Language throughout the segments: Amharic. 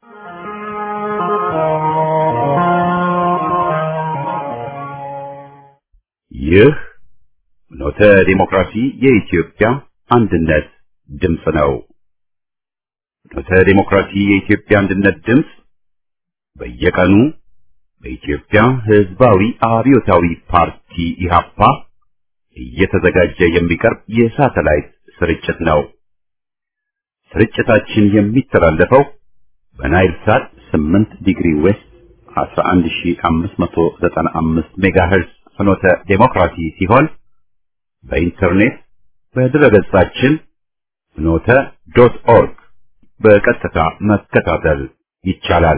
ይህ ፍኖተ ዲሞክራሲ የኢትዮጵያ አንድነት ድምፅ ነው። ፍኖተ ዲሞክራሲ የኢትዮጵያ አንድነት ድምፅ በየቀኑ በኢትዮጵያ ሕዝባዊ አብዮታዊ ፓርቲ ኢህአፓ እየተዘጋጀ የሚቀርብ የሳተላይት ስርጭት ነው። ስርጭታችን የሚተላለፈው በናይል ሳት 8 ዲግሪ ዌስት 11595 ሜጋሄርዝ ፍኖተ ዲሞክራሲ ሲሆን በኢንተርኔት በድረገጻችን ፍኖተ.ኦርግ በቀጥታ መከታተል ይቻላል።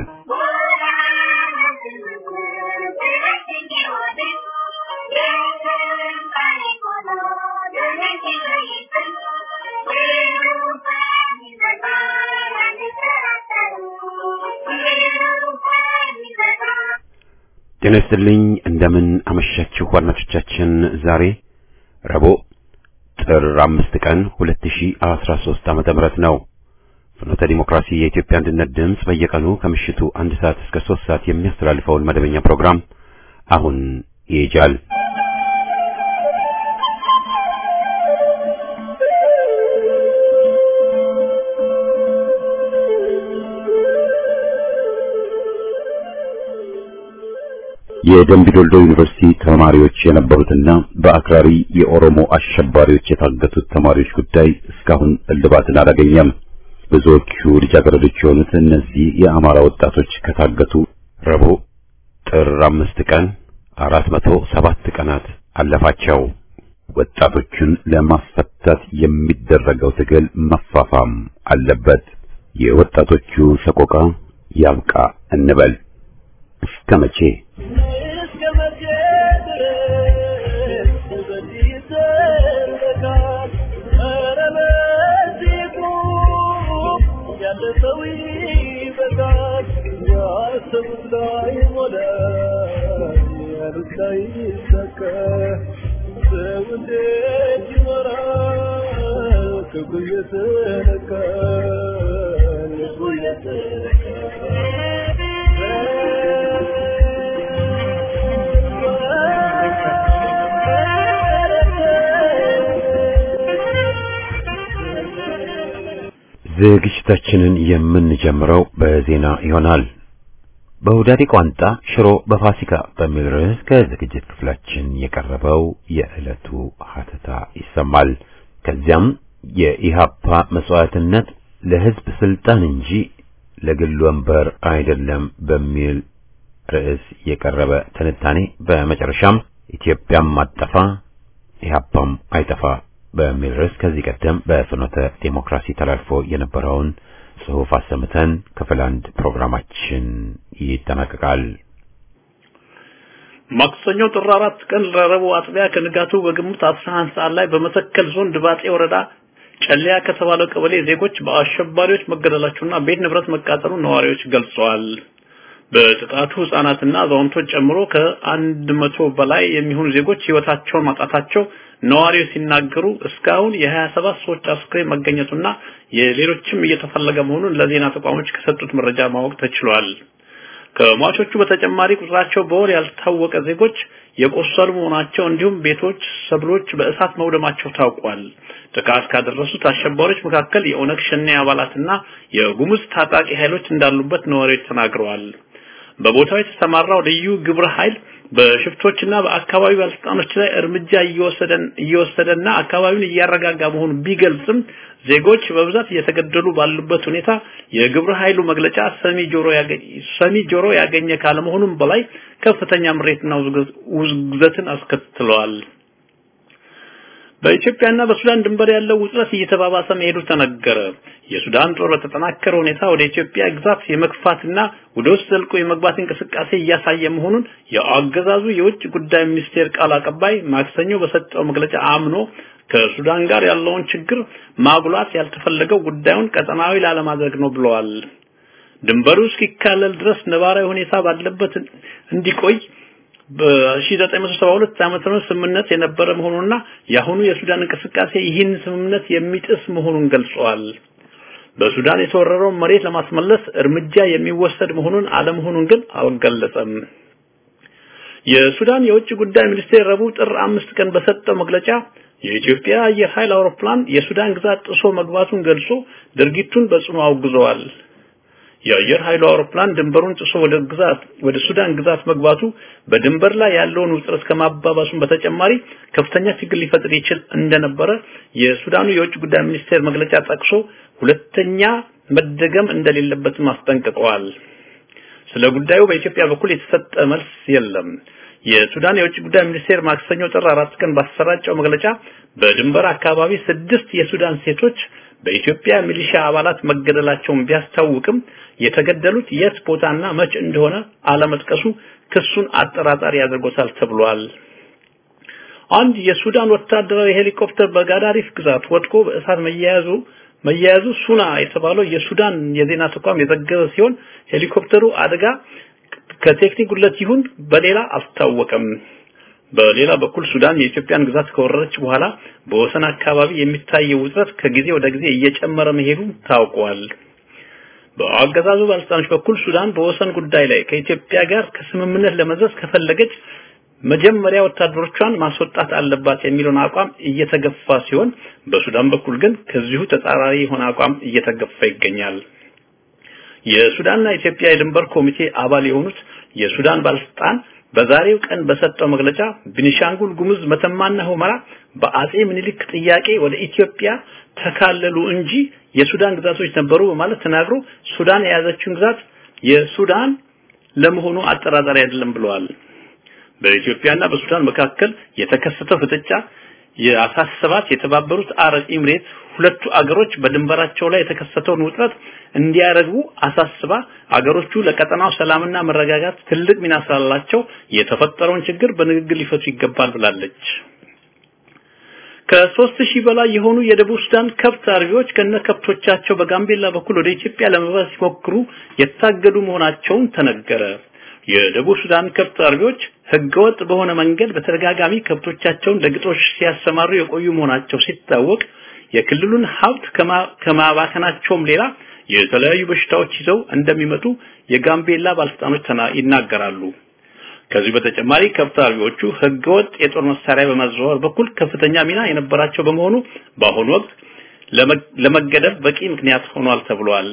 ጤና ይስጥልኝ እንደምን አመሻችሁ አድማጮቻችን። ዛሬ ረቡዕ ጥር 5 ቀን 2013 ዓመተ ምህረት ነው። ፍኖተ ዲሞክራሲ የኢትዮጵያ አንድነት ድምፅ በየቀኑ ከምሽቱ 1 ሰዓት እስከ 3 ሰዓት የሚያስተላልፈውን መደበኛ ፕሮግራም አሁን ይጀምራል። የደምቢ ዶልዶ ዩኒቨርሲቲ ተማሪዎች የነበሩትና በአክራሪ የኦሮሞ አሸባሪዎች የታገቱት ተማሪዎች ጉዳይ እስካሁን እልባትን አላገኘም። ብዙዎቹ ልጃገረዶች የሆኑት እነዚህ የአማራ ወጣቶች ከታገቱ ረቡዕ ጥር 5 ቀን 407 ቀናት አለፋቸው። ወጣቶቹን ለማስፈታት የሚደረገው ትግል መፋፋም አለበት። የወጣቶቹ ሰቆቃ ያብቃ እንበል። እስከ መቼ? ዝግጅታችንን የምንጀምረው በዜና ይሆናል። በሁዳዴ ቋንጣ ሽሮ በፋሲካ በሚል ርዕስ ከዝግጅት ክፍላችን የቀረበው የዕለቱ ሀተታ ይሰማል። ከዚያም የኢሃፓ መስዋዕትነት ለሕዝብ ስልጣን እንጂ ለግል ወንበር አይደለም በሚል ርዕስ የቀረበ ትንታኔ፣ በመጨረሻም ኢትዮጵያም ማጠፋ ኢሃፓም አይጠፋ በሚል ርዕስ ከዚህ ቀደም በፍኖተ ዲሞክራሲ ተላልፎ የነበረውን ጽሑፍ አሰምተን ክፍል 1 ፕሮግራማችን ይጠናቀቃል። ማክሰኞ ጥር 4 ቀን ረቡዕ አጥቢያ ከንጋቱ በግምት 11 ሰዓት ላይ በመተከል ዞን ድባጤ ወረዳ ጨለያ ከተባለው ቀበሌ ዜጎች በአሸባሪዎች መገደላቸውና ቤት ንብረት መቃጠሉን ነዋሪዎች ገልጸዋል። በጥቃቱ ህጻናትና አዛውንቶች ጨምሮ ከ100 በላይ የሚሆኑ ዜጎች ህይወታቸውን ማጣታቸው ነዋሪዎች ሲናገሩ እስካሁን የ27 ሰዎች አስክሬን መገኘቱና የሌሎችም እየተፈለገ መሆኑን ለዜና ተቋሞች ከሰጡት መረጃ ማወቅ ተችሏል። ከሟቾቹ በተጨማሪ ቁጥራቸው በውል ያልታወቀ ዜጎች የቆሰሉ መሆናቸው እንዲሁም ቤቶች፣ ሰብሎች በእሳት መውደማቸው ታውቋል። ጥቃት ካደረሱት አሸባሪዎች መካከል የኦነግ ሸኔ አባላትና የጉሙዝ ታጣቂ ኃይሎች እንዳሉበት ነዋሪዎች ተናግረዋል። በቦታው የተሰማራው ልዩ ግብረ ኃይል በሽፍቶችና በአካባቢው ባለስልጣኖች ላይ እርምጃ እየወሰደና አካባቢውን እያረጋጋ መሆኑን ቢገልጽም ዜጎች በብዛት እየተገደሉ ባሉበት ሁኔታ የግብረ ኃይሉ መግለጫ ሰሚ ጆሮ ያገኘ ካለመሆኑም በላይ ከፍተኛ ምሬትና ውግዘትን አስከትለዋል። በኢትዮጵያና በሱዳን ድንበር ያለው ውጥረት እየተባባሰ መሄዱ ተነገረ። የሱዳን ጦር በተጠናከረ ሁኔታ ወደ ኢትዮጵያ ግዛት የመግፋትና ወደ ውስጥ ዘልቆ የመግባት እንቅስቃሴ እያሳየ መሆኑን የአገዛዙ የውጭ ጉዳይ ሚኒስቴር ቃል አቀባይ ማክሰኞ በሰጠው መግለጫ አምኖ ከሱዳን ጋር ያለውን ችግር ማጉላት ያልተፈለገው ጉዳዩን ቀጠናዊ ላለማድረግ ነው ብለዋል። ድንበሩ እስኪካለል ድረስ ነባራዊ ሁኔታ ባለበት እንዲቆይ በ1972 ዓመተ ምህረት ስምምነት የነበረ መሆኑንና ያሁኑ የሱዳን እንቅስቃሴ ይህን ስምምነት የሚጥስ መሆኑን ገልጸዋል። በሱዳን የተወረረው መሬት ለማስመለስ እርምጃ የሚወሰድ መሆኑን አለመሆኑን ግን አልገለጸም። የሱዳን የውጭ ጉዳይ ሚኒስቴር ረቡዕ ጥር 5 ቀን በሰጠው መግለጫ የኢትዮጵያ አየር ኃይል አውሮፕላን የሱዳን ግዛት ጥሶ መግባቱን ገልጾ ድርጊቱን በጽኑ አውግዘዋል። የአየር ኃይሉ አውሮፕላን ድንበሩን ጥሶ ወደ ሱዳን ግዛት መግባቱ በድንበር ላይ ያለውን ውጥረት ከማባባሱን በተጨማሪ ከፍተኛ ችግር ሊፈጥር ይችል እንደነበረ የሱዳኑ የውጭ ጉዳይ ሚኒስቴር መግለጫ ጠቅሶ ሁለተኛ መደገም እንደሌለበት ማስጠንቀቀዋል። ስለ ጉዳዩ በኢትዮጵያ በኩል የተሰጠ መልስ የለም። የሱዳን የውጭ ጉዳይ ሚኒስቴር ማክሰኞ ጥር 4 ቀን ባሰራጨው መግለጫ በድንበር አካባቢ 6 የሱዳን ሴቶች በኢትዮጵያ ሚሊሻ አባላት መገደላቸውን ቢያስታውቅም የተገደሉት የት ቦታና መቼ እንደሆነ አለመጥቀሱ ክሱን አጠራጣሪ ያደርጎታል ተብሏል። አንድ የሱዳን ወታደራዊ ሄሊኮፕተር በጋዳሪፍ ግዛት ወድቆ በእሳት መያያዙ ሱና የተባለው የሱዳን የዜና ተቋም የዘገበ ሲሆን ሄሊኮፕተሩ አደጋ ከቴክኒክ ጉድለት ይሁን በሌላ አስታወቀም። በሌላ በኩል ሱዳን የኢትዮጵያን ግዛት ከወረረች በኋላ በወሰን አካባቢ የሚታየው ውጥረት ከጊዜ ወደ ጊዜ እየጨመረ መሄዱ ታውቋል። በአገዛዙ ባለስልጣኖች በኩል ሱዳን በወሰን ጉዳይ ላይ ከኢትዮጵያ ጋር ከስምምነት ለመድረስ ከፈለገች መጀመሪያ ወታደሮቿን ማስወጣት አለባት የሚለውን አቋም እየተገፋ ሲሆን በሱዳን በኩል ግን ከዚሁ ተጻራሪ የሆነ አቋም እየተገፋ ይገኛል። የሱዳንና ኢትዮጵያ የድንበር ኮሚቴ አባል የሆኑት የሱዳን ባለስልጣን በዛሬው ቀን በሰጠው መግለጫ ቤኒሻንጉል ጉሙዝ መተማና ሁመራ በአጼ ምኒልክ ጥያቄ ወደ ኢትዮጵያ ተካለሉ እንጂ የሱዳን ግዛቶች ነበሩ በማለት ተናግሮ ሱዳን የያዘችውን ግዛት የሱዳን ለመሆኑ አጠራጣሪ አይደለም ብለዋል። በኢትዮጵያና በሱዳን መካከል የተከሰተው ፍጥጫ የአሳሰባት የተባበሩት አረብ ኤምሬት ሁለቱ አገሮች በድንበራቸው ላይ የተከሰተውን ውጥረት እንዲያረግቡ አሳስባ አገሮቹ ለቀጠናው ሰላምና መረጋጋት ትልቅ ሚና ስላላቸው የተፈጠረውን ችግር በንግግር ሊፈቱ ይገባል ብላለች። ከ3000 በላይ የሆኑ የደቡብ ሱዳን ከብት አርቢዎች ከነከብቶቻቸው በጋምቤላ በኩል ወደ ኢትዮጵያ ለመግባት ሲሞክሩ የታገዱ መሆናቸውን ተነገረ። የደቡብ ሱዳን ከብት አርቢዎች ህገወጥ በሆነ መንገድ በተደጋጋሚ ከብቶቻቸውን ለግጦሽ ሲያሰማሩ የቆዩ መሆናቸው ሲታወቅ የክልሉን ሀብት ከማባከናቸውም ሌላ የተለያዩ በሽታዎች ይዘው እንደሚመጡ የጋምቤላ ባለስልጣኖች ይናገራሉ። ከዚህ በተጨማሪ ከብት አርቢዎቹ ህገወጥ የጦር መሳሪያ በማዘዋወር በኩል ከፍተኛ ሚና የነበራቸው በመሆኑ በአሁኑ ወቅት ለመገደብ በቂ ምክንያት ሆኗል ተብሏል።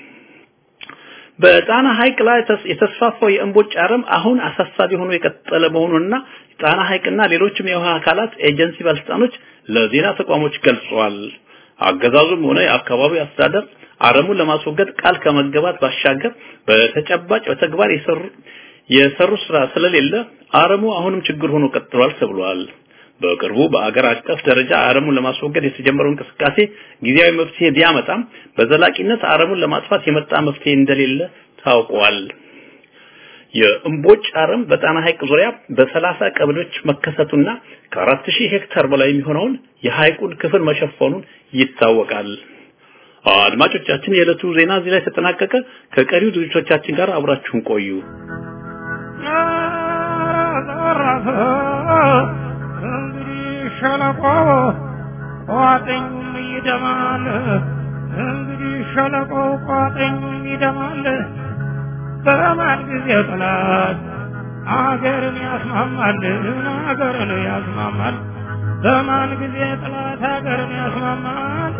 በጣና ሐይቅ ላይ የተስፋፋው የእምቦጭ አረም አሁን አሳሳቢ ሆኖ የቀጠለ መሆኑንና ጣና ሐይቅና ሌሎችም የውሃ አካላት ኤጀንሲ ባለስልጣኖች ለዜና ተቋሞች ገልጸዋል። አገዛዙም ሆነ የአካባቢው አስተዳደር አረሙን ለማስወገድ ቃል ከመገባት ባሻገር በተጨባጭ በተግባር የሰሩ ስራ ስለሌለ አረሙ አሁንም ችግር ሆኖ ቀጥሏል ተብሏል። በቅርቡ በአገር አቀፍ ደረጃ አረሙን ለማስወገድ የተጀመረው እንቅስቃሴ ጊዜያዊ መፍትሄ ቢያመጣም በዘላቂነት አረሙን ለማጥፋት የመጣ መፍትሄ እንደሌለ ታውቋል። የእምቦጭ አረም በጣና ሐይቅ ዙሪያ በ30 ቀበሌዎች መከሰቱና ከ4000 ሄክታር በላይ የሚሆነውን የሐይቁን ክፍል መሸፈኑን ይታወቃል። አድማጮቻችን የዕለቱ ዜና እዚህ ላይ ተጠናቀቀ። ከቀሪው ዝግጅቶቻችን ጋር አብራችሁን ቆዩ። ሸለቆ ቋጥኙም ይደማል እንግዲህ ሸለቆ ቋጥኙም ይደማል በማን ጊዜ ጠላት አገርን ያስማማል በማን ጊዜ ጠላት አገርን ያስማማል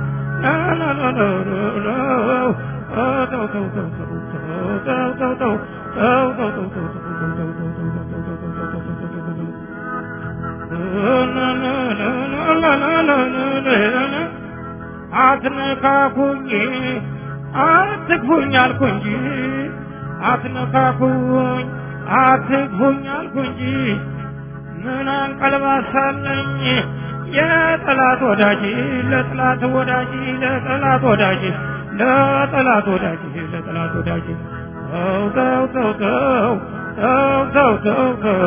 አትነካኩኝ አትግፉኝ አልኩ እንጂ አትነካኩኝ አትግፉኝ አልኩ እንጂ ምን አንቀልባሳለኝ የጠላት ወዳጅ ለጠላት ወዳጅ ለጠላት ወዳጅ ለጠላት ወዳጅ ለጠላት ወዳጅ ተው ተው ተው ተው ተው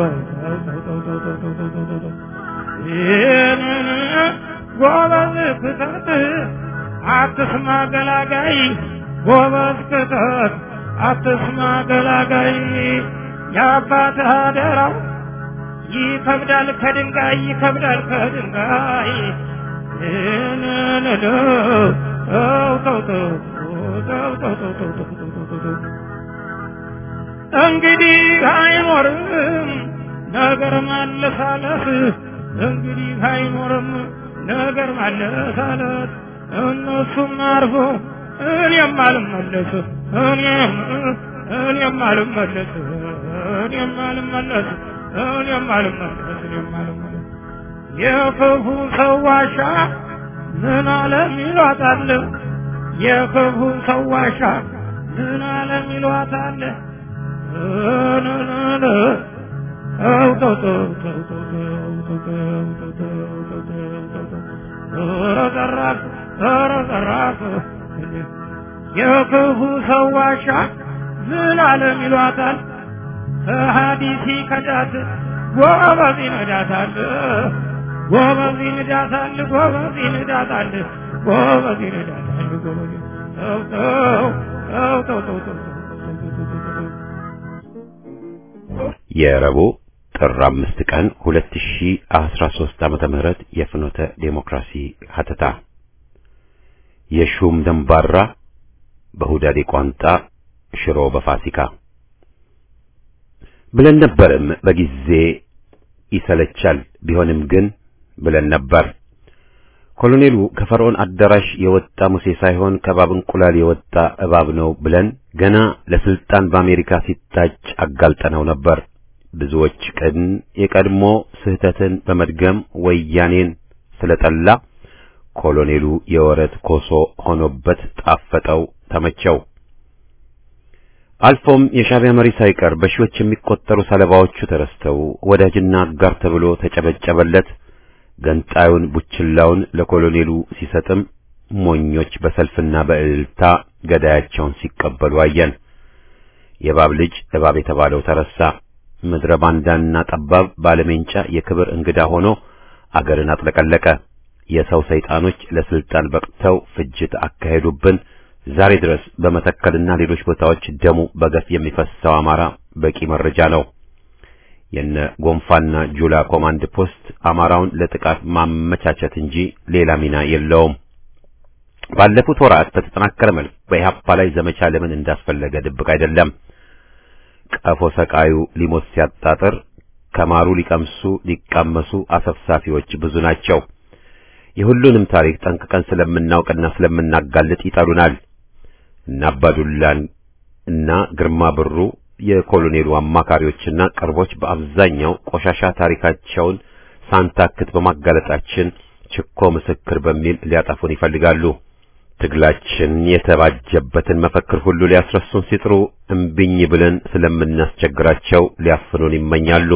ተው ይህንን ጎበዝ ክተት አትስማ ገላጋይ ጎበዝ ክተት አትስማ ገላጋይ የአባትህ አደራው ይከብዳል ከድንጋይ ይከብዳል ከድንጋይ ይህንን ተው ተው ተው እንግዲህ አይኖርም ነገር ማለሳለስ እንግዲህ አይኖርም ነገር ማለሳለስ እነሱም አርፎ እኔም አልመለስ እኔም አልመለስ የክፉ ሰው ዋሻ ምን ዓለም ይሏታል የክፉ ሰው ዋሻ ምን ዓለም ይሏታል የክፉ ሰው ዋሻ ምን ዓለም ይሏታል ሐዲሲ ከዳት ጎበዝ ይነዳታል የረቡዕ ጥር 5 ቀን 2013 ዓመተ ምህረት የፍኖተ ዴሞክራሲ ሀተታ የሹም ደንባራ በሁዳዴ ቋንጣ ሽሮ በፋሲካ ብለን ነበርም በጊዜ ይሰለቻል ቢሆንም ግን ብለን ነበር። ኮሎኔሉ ከፈርዖን አዳራሽ የወጣ ሙሴ ሳይሆን ከባብ እንቁላል የወጣ እባብ ነው ብለን ገና ለስልጣን በአሜሪካ ሲታጭ አጋልጠነው ነበር። ብዙዎች ቀን የቀድሞ ስህተትን በመድገም ወያኔን ስለጠላ ኮሎኔሉ የወረት ኮሶ ሆኖበት ጣፈጠው ተመቸው። አልፎም የሻዕቢያ መሪ ሳይቀር በሺዎች የሚቆጠሩ ሰለባዎቹ ተረስተው ወዳጅና አጋር ተብሎ ተጨበጨበለት። ገንጣዩን ቡችላውን ለኮሎኔሉ ሲሰጥም ሞኞች በሰልፍና በእልልታ ገዳያቸውን ሲቀበሉ አየን። የእባብ ልጅ እባብ የተባለው ተረሳ። ምድረ ባንዳና ጠባብ ባለሜንጫ የክብር እንግዳ ሆኖ አገርን አጥለቀለቀ። የሰው ሰይጣኖች ለስልጣን በቅተው ፍጅት አካሄዱብን። ዛሬ ድረስ በመተከልና ሌሎች ቦታዎች ደሙ በገፍ የሚፈሰው አማራ በቂ መረጃ ነው። የነ ጎንፋና ጁላ ኮማንድ ፖስት አማራውን ለጥቃት ማመቻቸት እንጂ ሌላ ሚና የለውም። ባለፉት ወራት በተጠናከረ መልኩ በኢህአፓ ላይ ዘመቻ ለምን እንዳስፈለገ ድብቅ አይደለም። ቀፎ ሰቃዩ ሊሞት ሲያጣጥር ከማሩ ሊቀምሱ ሊቃመሱ አሰፍሳፊዎች ብዙ ናቸው። የሁሉንም ታሪክ ጠንቅቀን ስለምናውቅና ስለምናጋልጥ ይጠሉናል። እና አባዱላን እና ግርማ ብሩ የኮሎኔሉ አማካሪዎችና ቅርቦች በአብዛኛው ቆሻሻ ታሪካቸውን ሳንታክት በማጋለጣችን ችኮ ምስክር በሚል ሊያጠፉን ይፈልጋሉ። ትግላችን የተባጀበትን መፈክር ሁሉ ሊያስረሱን ሲጥሩ እምቢኝ ብለን ስለምናስቸግራቸው ሊያፍኑን ይመኛሉ።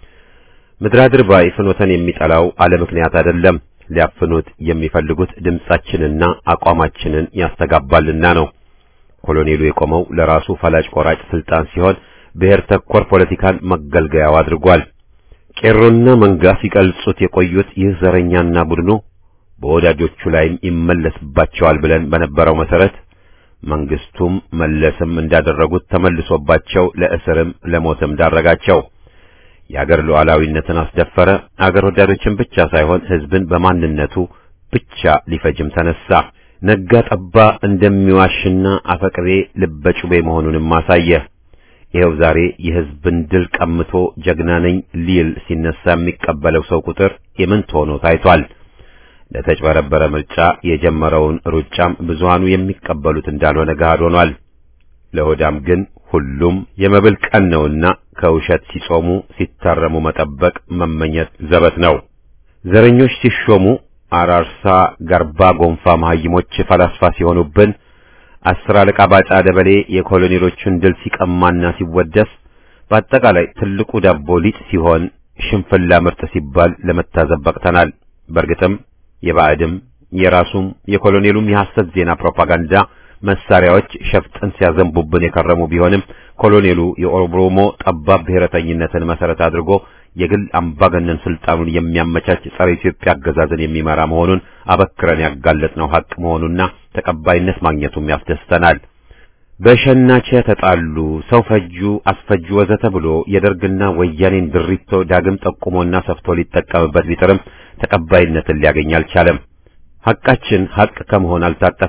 ምድራድር ባይ ፍኖተን የሚጠላው አለ ምክንያት አይደለም። ሊያፍኑት የሚፈልጉት ድምጻችንና አቋማችንን ያስተጋባልና ነው። ኮሎኔሉ የቆመው ለራሱ ፈላጭ ቆራጭ ስልጣን ሲሆን ብሔር ተኮር ፖለቲካን መገልገያው አድርጓል። ቄሮና መንጋ ሲቀልጹት የቆዩት ይህ ዘረኛና ቡድኑ በወዳጆቹ ላይም ይመለስባቸዋል ብለን በነበረው መሰረት መንግስቱም መለስም እንዳደረጉት ተመልሶባቸው ለእስርም ለሞትም ዳረጋቸው። የአገር ሉዓላዊነትን አስደፈረ። አገር ወዳዶችን ብቻ ሳይሆን ህዝብን በማንነቱ ብቻ ሊፈጅም ተነሳ። ነጋ ጠባ እንደሚዋሽና አፈቅሬ ልበጩቤ መሆኑንም ማሳየ። ይኸው ዛሬ የህዝብን ድል ቀምቶ ጀግና ነኝ ሊል ሲነሳ የሚቀበለው ሰው ቁጥር የምንት ሆኖ ታይቷል። ለተጭበረበረ ምርጫ የጀመረውን ሩጫም ብዙሃኑ የሚቀበሉት እንዳልሆነ ገሃድ ሆኗል። ለሆዳም ግን ሁሉም የመብል ቀን ነውና ከውሸት ሲጾሙ ሲታረሙ መጠበቅ መመኘት ዘበት ነው። ዘረኞች ሲሾሙ አራርሳ ገርባ ጎንፋ መሀይሞች ፈላስፋ ሲሆኑብን፣ አስር አለቃ ባጫ ደበሌ የኮሎኔሎቹን ድል ሲቀማና ሲወደስ፣ በአጠቃላይ ትልቁ ዳቦ ሊጥ ሲሆን ሽንፍላ ምርጥ ሲባል ለመታዘብ በቅተናል። በእርግጥም የባዕድም የራሱም የኮሎኔሉም የሐሰት ዜና ፕሮፓጋንዳ መሳሪያዎች ሸፍጥን ሲያዘንቡብን የከረሙ ቢሆንም ኮሎኔሉ የኦሮሞ ጠባብ ብሔረተኝነትን መሰረት አድርጎ የግል አምባገነን ስልጣኑን የሚያመቻች ጸረ ኢትዮጵያ አገዛዝን የሚመራ መሆኑን አበክረን ያጋለጥነው ሐቅ መሆኑና ተቀባይነት ማግኘቱም ያስደስተናል። በሸናቸ ተጣሉ፣ ሰው ፈጁ፣ አስፈጁ ወዘተ ብሎ የደርግና ወያኔን ድሪቶ ዳግም ጠቁሞና ሰፍቶ ሊጠቀምበት ቢጥርም ተቀባይነትን ሊያገኝ አልቻለም። ሐቃችን ሐቅ ከመሆን አልታጠፈም።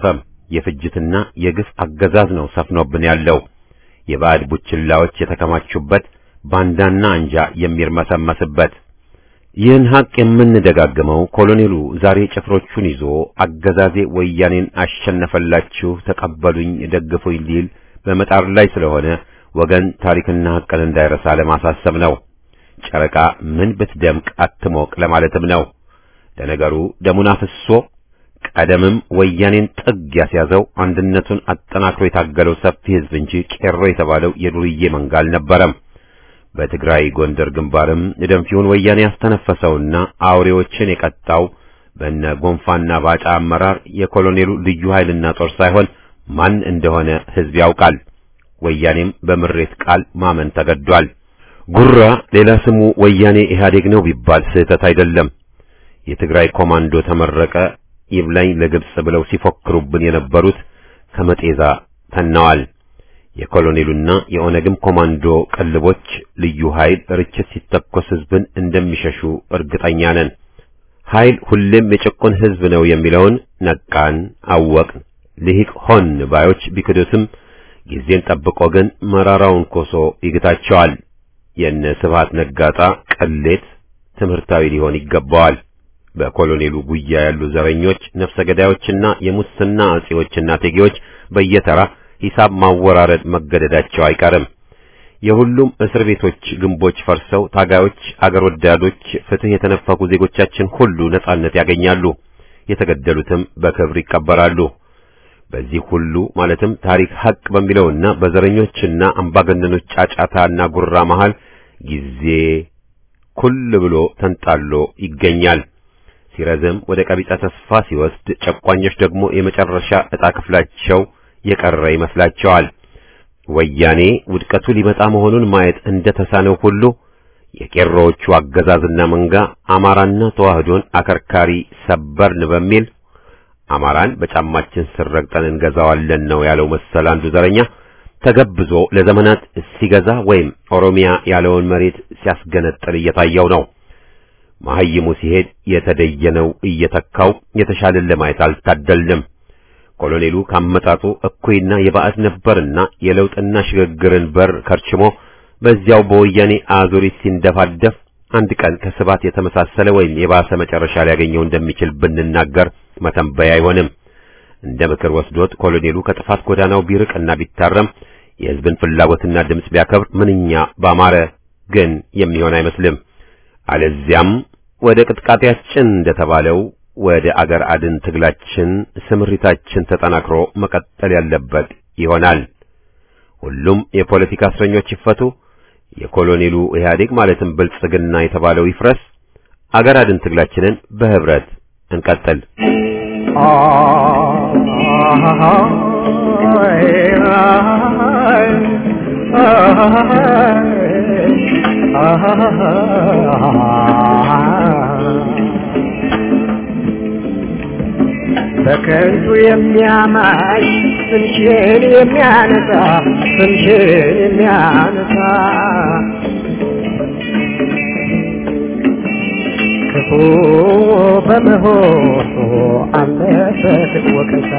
የፍጅትና የግፍ አገዛዝ ነው ሰፍኖብን ያለው። የባዕድ ቡችላዎች የተከማቹበት ባንዳና አንጃ የሚርመሰመስበት። ይህን ሀቅ የምንደጋግመው ኮሎኔሉ ዛሬ ጭፍሮቹን ይዞ አገዛዜ ወያኔን አሸነፈላችሁ ተቀበሉኝ ደግፉኝ ሊል በመጣር ላይ ስለሆነ ወገን ታሪክና ሀቅን እንዳይረሳ ለማሳሰብ ነው። ጨረቃ ምን ብትደምቅ አትሞቅ ለማለትም ነው። ለነገሩ ደሙን አፍሶ ቀደምም ወያኔን ጥግ ያስያዘው አንድነቱን አጠናክሮ የታገለው ሰፊ ሕዝብ እንጂ ቄሮ የተባለው የዱርዬ መንጋ አልነበረም። በትግራይ ጎንደር ግንባርም ደንፊውን ወያኔ ያስተነፈሰውና አውሬዎችን የቀጣው በእነ ጎንፋና ባጫ አመራር የኮሎኔሉ ልዩ ኃይልና ጦር ሳይሆን ማን እንደሆነ ሕዝብ ያውቃል። ወያኔም በምሬት ቃል ማመን ተገዷል። ጉራ ሌላ ስሙ ወያኔ ኢህአዴግ ነው ቢባል ስህተት አይደለም። የትግራይ ኮማንዶ ተመረቀ ይብላኝ ለግብጽ ብለው ሲፎክሩብን የነበሩት ከመጤዛ ተናዋል። የኮሎኔሉና የኦነግም ኮማንዶ ቀልቦች ልዩ ኃይል ርችት ሲተኮስ ሕዝብን እንደሚሸሹ እርግጠኛ ነን። ኃይል ሁሌም የጭቁን ሕዝብ ነው የሚለውን ነቃን አወቅን። ልሂቅ ሆን ባዮች ቢክዱትም ጊዜን ጠብቆ ግን መራራውን ኮሶ ይግታቸዋል። የነ ስብሐት ነጋጣ ቅሌት ትምህርታዊ ሊሆን ይገባዋል። በኮሎኔሉ ጉያ ያሉ ዘረኞች፣ ነፍሰ ገዳዮችና የሙስና አጼዎችና ቴጌዎች በየተራ ሂሳብ ማወራረድ መገደዳቸው አይቀርም። የሁሉም እስር ቤቶች ግንቦች ፈርሰው ታጋዮች፣ አገር ወዳዶች፣ ፍትህ የተነፈጉ ዜጎቻችን ሁሉ ነጻነት ያገኛሉ። የተገደሉትም በክብር ይቀበራሉ። በዚህ ሁሉ ማለትም ታሪክ ሀቅ በሚለውና በዘረኞችና አምባገነኖች ጫጫታና ጉራ መሃል ጊዜ ኩል ብሎ ተንጣሎ ይገኛል። ሲረዝም ወደ ቀቢጸ ተስፋ ሲወስድ፣ ጨቋኞች ደግሞ የመጨረሻ ዕጣ ክፍላቸው የቀረ ይመስላቸዋል። ወያኔ ውድቀቱ ሊመጣ መሆኑን ማየት እንደተሳነው ሁሉ የቄሮዎቹ አገዛዝና መንጋ አማራና ተዋህዶን አከርካሪ ሰበርን በሚል አማራን በጫማችን ስር ረግጠን እንገዛዋለን ነው ያለው መሰል አንዱ ዘረኛ ተገብዞ ለዘመናት ሲገዛ ወይም ኦሮሚያ ያለውን መሬት ሲያስገነጥል እየታየው ነው። መሐይሙ ሲሄድ የተደየነው እየተካው የተሻለን ለማየት አልታደልንም። ኮሎኔሉ ካመጣጡ እኩይና የባዕድ ነበርና የለውጥና ሽግግርን በር ከርችሞ በዚያው በወያኔ አዙሪት ሲንደፋደፍ አንድ ቀን ከስባት የተመሳሰለ ወይም የባሰ መጨረሻ ሊያገኘው እንደሚችል ብንናገር መተንበያ አይሆንም። እንደ ምክር ወስዶት ኮሎኔሉ ከጥፋት ጎዳናው ቢርቅና ቢታረም የሕዝብን ፍላጎትና ድምጽ ቢያከብር ምንኛ ባማረ፣ ግን የሚሆን አይመስልም። አለዚያም ወደ ቅጥቃጤያችን እንደተባለው ወደ አገር አድን ትግላችን ስምሪታችን ተጠናክሮ መቀጠል ያለበት ይሆናል። ሁሉም የፖለቲካ እስረኞች ይፈቱ። የኮሎኔሉ ኢህአዴግ ማለትም ብልጽግና የተባለው ይፍረስ። አገር አድን ትግላችንን በህብረት እንቀጥል። በከንቱ የሚያማይ ስምሽን የሚያነሳ ክፉ በመሆኑ አለበት ወቀሳ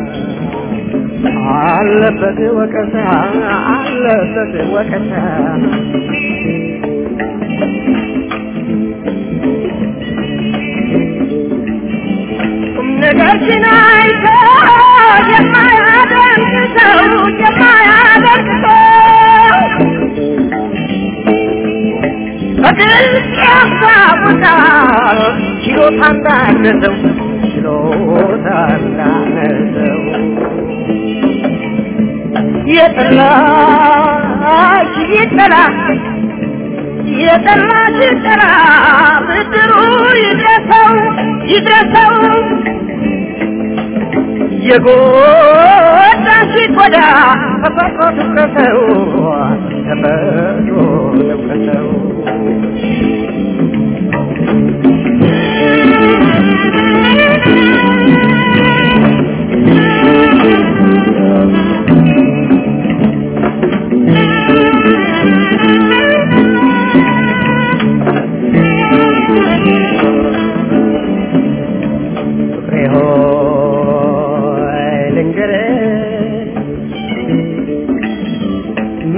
ነገርሽን አይቶ የማያደርግ ሰው በግልጽ ያሳውቃል ችሎታ እንዳነሰው የጠላሽ ይጠላ ብድሩ ይድረሰው የጎዳሽ ቆዳ ተፈጥሮ ትውቀሰው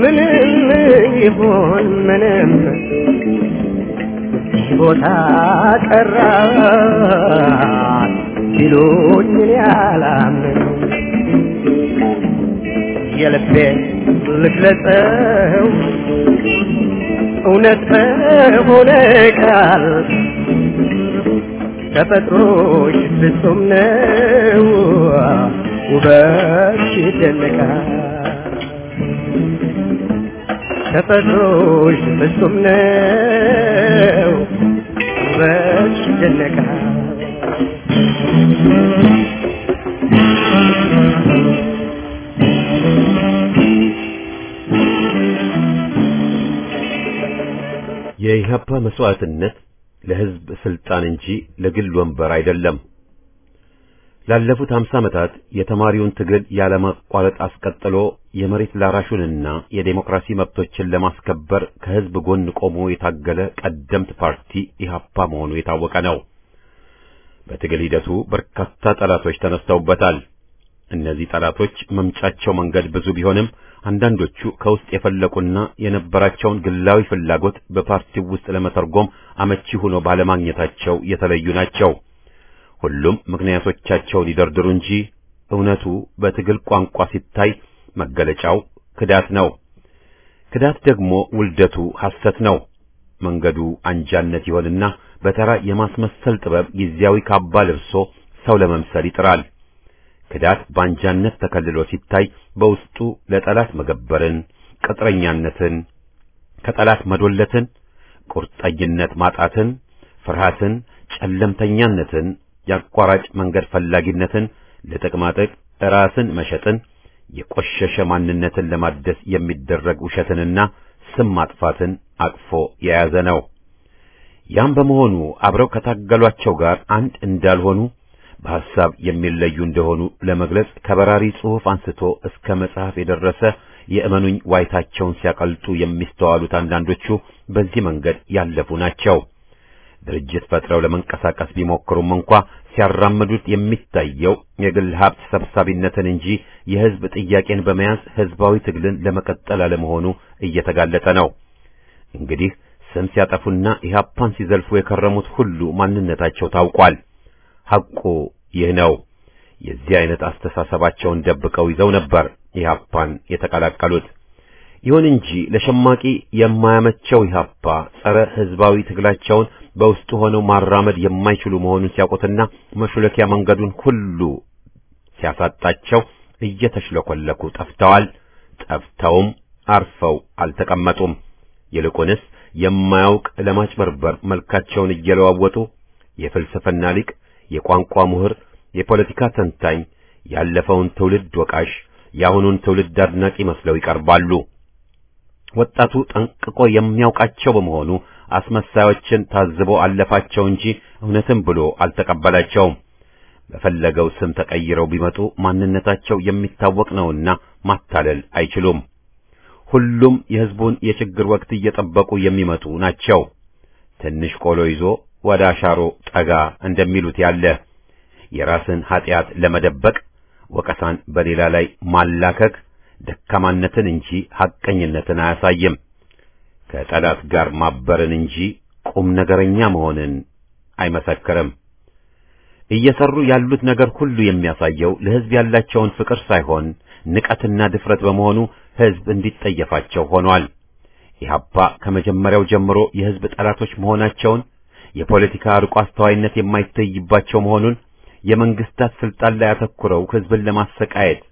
ምንም ይሁን ምንም ቦታ ቀረ ሲሉኝ ያላምን የልቤ ልግለጸው እውነት በሆነ ቃል ተፈጥሮሽ ፍጹም ነው ውበትሽ ይደነቃል ተፈጥሮሽ ፍጹም ነው ውበትሽ ይደነቃል የኢህአፓ መስዋዕትነት ለህዝብ ስልጣን እንጂ ለግል ወንበር አይደለም። ላለፉት 50 ዓመታት የተማሪውን ትግል ያለማቋረጥ አስቀጥሎ የመሬት ላራሹንና የዴሞክራሲ መብቶችን ለማስከበር ከህዝብ ጎን ቆሞ የታገለ ቀደምት ፓርቲ ኢህአፓ መሆኑ የታወቀ ነው። በትግል ሂደቱ በርካታ ጠላቶች ተነስተውበታል። እነዚህ ጠላቶች መምጫቸው መንገድ ብዙ ቢሆንም አንዳንዶቹ ከውስጥ የፈለቁና የነበራቸውን ግላዊ ፍላጎት በፓርቲው ውስጥ ለመተርጎም አመቺ ሆኖ ባለማግኘታቸው የተለዩ ናቸው። ሁሉም ምክንያቶቻቸውን ይደርድሩ እንጂ እውነቱ በትግል ቋንቋ ሲታይ መገለጫው ክዳት ነው። ክዳት ደግሞ ውልደቱ ሐሰት ነው። መንገዱ አንጃነት ይሆንና በተራ የማስመሰል ጥበብ ጊዜያዊ ካባ ለብሶ ሰው ለመምሰል ይጥራል። ክዳት ባንጃነት ተከልሎ ሲታይ በውስጡ ለጠላት መገበርን፣ ቅጥረኛነትን፣ ከጠላት መዶለትን፣ ቁርጠኝነት ማጣትን፣ ፍርሃትን፣ ጨለምተኛነትን፣ ያቋራጭ መንገድ ፈላጊነትን፣ ለጥቅማጥቅ ራስን መሸጥን፣ የቆሸሸ ማንነትን ለማደስ የሚደረግ ውሸትንና ስም ማጥፋትን አቅፎ የያዘ ነው። ያም በመሆኑ አብረው ከታገሏቸው ጋር አንድ እንዳልሆኑ በሐሳብ የሚለዩ እንደሆኑ ለመግለጽ ከበራሪ ጽሑፍ አንስቶ እስከ መጽሐፍ የደረሰ የእመኑኝ ዋይታቸውን ሲያቀልጡ የሚስተዋሉት አንዳንዶቹ በዚህ መንገድ ያለፉ ናቸው። ድርጅት ፈጥረው ለመንቀሳቀስ ቢሞክሩም እንኳ ሲያራምዱት የሚታየው የግል ሀብት ሰብሳቢነትን እንጂ የሕዝብ ጥያቄን በመያዝ ሕዝባዊ ትግልን ለመቀጠል አለመሆኑ እየተጋለጠ ነው። እንግዲህ ስም ሲያጠፉና ኢህአፓን ሲዘልፉ የከረሙት ሁሉ ማንነታቸው ታውቋል። ሐቁ ይህ ነው። የዚህ አይነት አስተሳሰባቸውን ደብቀው ይዘው ነበር ኢህአፓን የተቀላቀሉት። ይሁን እንጂ ለሸማቂ የማያመቸው ኢህአፓ ጸረ ሕዝባዊ ትግላቸውን በውስጡ ሆነው ማራመድ የማይችሉ መሆኑን ሲያውቁትና መሹለኪያ መንገዱን ሁሉ ሲያሳጣቸው እየተሽለኮለኩ ጠፍተዋል። ጠፍተውም አርፈው አልተቀመጡም። ይልቁንስ የማያውቅ ለማጭበርበር መልካቸውን እየለዋወጡ የፍልስፍና ሊቅ፣ የቋንቋ ምሁር፣ የፖለቲካ ተንታኝ፣ ያለፈውን ትውልድ ወቃሽ፣ የአሁኑን ትውልድ አድናቂ መስለው ይቀርባሉ። ወጣቱ ጠንቅቆ የሚያውቃቸው በመሆኑ አስመሳዮችን ታዝቦ አለፋቸው እንጂ እውነትም ብሎ አልተቀበላቸውም። በፈለገው ስም ተቀይረው ቢመጡ ማንነታቸው የሚታወቅ ነውና ማታለል አይችሉም። ሁሉም የሕዝቡን የችግር ወቅት እየጠበቁ የሚመጡ ናቸው። ትንሽ ቆሎ ይዞ ወደ አሻሮ ጠጋ እንደሚሉት ያለ የራስን ኃጢአት ለመደበቅ ወቀሳን በሌላ ላይ ማላከክ ደካማነትን እንጂ ሐቀኝነትን አያሳይም። ከጠላት ጋር ማበርን እንጂ ቁም ነገረኛ መሆንን አይመሰክርም። እየሰሩ ያሉት ነገር ሁሉ የሚያሳየው ለሕዝብ ያላቸውን ፍቅር ሳይሆን ንቀትና ድፍረት በመሆኑ ሕዝብ እንዲጠየፋቸው ሆኗል። ኢህአፓ ከመጀመሪያው ጀምሮ የሕዝብ ጠላቶች መሆናቸውን፣ የፖለቲካ ርቆ አስተዋይነት የማይታይባቸው መሆኑን፣ የመንግስታት ስልጣን ላይ አተኩረው ሕዝብን ለማሰቃየት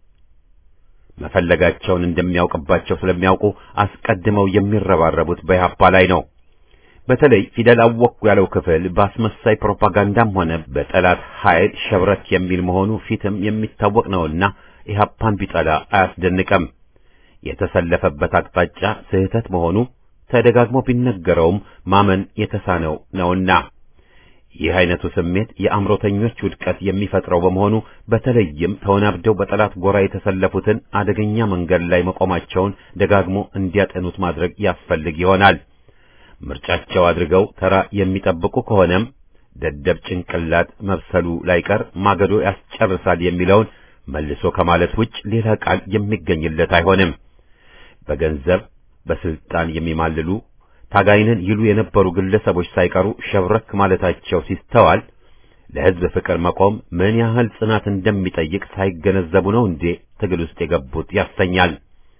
መፈለጋቸውን እንደሚያውቅባቸው ስለሚያውቁ አስቀድመው የሚረባረቡት በኢህአፓ ላይ ነው። በተለይ ፊደል አወቅኩ ያለው ክፍል በአስመሳይ ፕሮፓጋንዳም ሆነ በጠላት ኃይል ሸብረክ የሚል መሆኑ ፊትም የሚታወቅ ነውና ኢህአፓን ቢጠላ አያስደንቅም። የተሰለፈበት አቅጣጫ ስህተት መሆኑ ተደጋግሞ ቢነገረውም ማመን የተሳነው ነውና ይህ አይነቱ ስሜት የአእምሮተኞች ውድቀት የሚፈጥረው በመሆኑ በተለይም ተወናብደው በጠላት ጎራ የተሰለፉትን አደገኛ መንገድ ላይ መቆማቸውን ደጋግሞ እንዲያጠኑት ማድረግ ያስፈልግ ይሆናል። ምርጫቸው አድርገው ተራ የሚጠብቁ ከሆነም ደደብ ጭንቅላት መብሰሉ ላይቀር ማገዶ ያስጨርሳል የሚለውን መልሶ ከማለት ውጭ ሌላ ቃል የሚገኝለት አይሆንም። በገንዘብ በስልጣን የሚማልሉ ታጋይንን ይሉ የነበሩ ግለሰቦች ሳይቀሩ ሸብረክ ማለታቸው ሲስተዋል ለሕዝብ ፍቅር መቆም ምን ያህል ጽናት እንደሚጠይቅ ሳይገነዘቡ ነው እንዴ ትግል ውስጥ የገቡት ያሰኛል።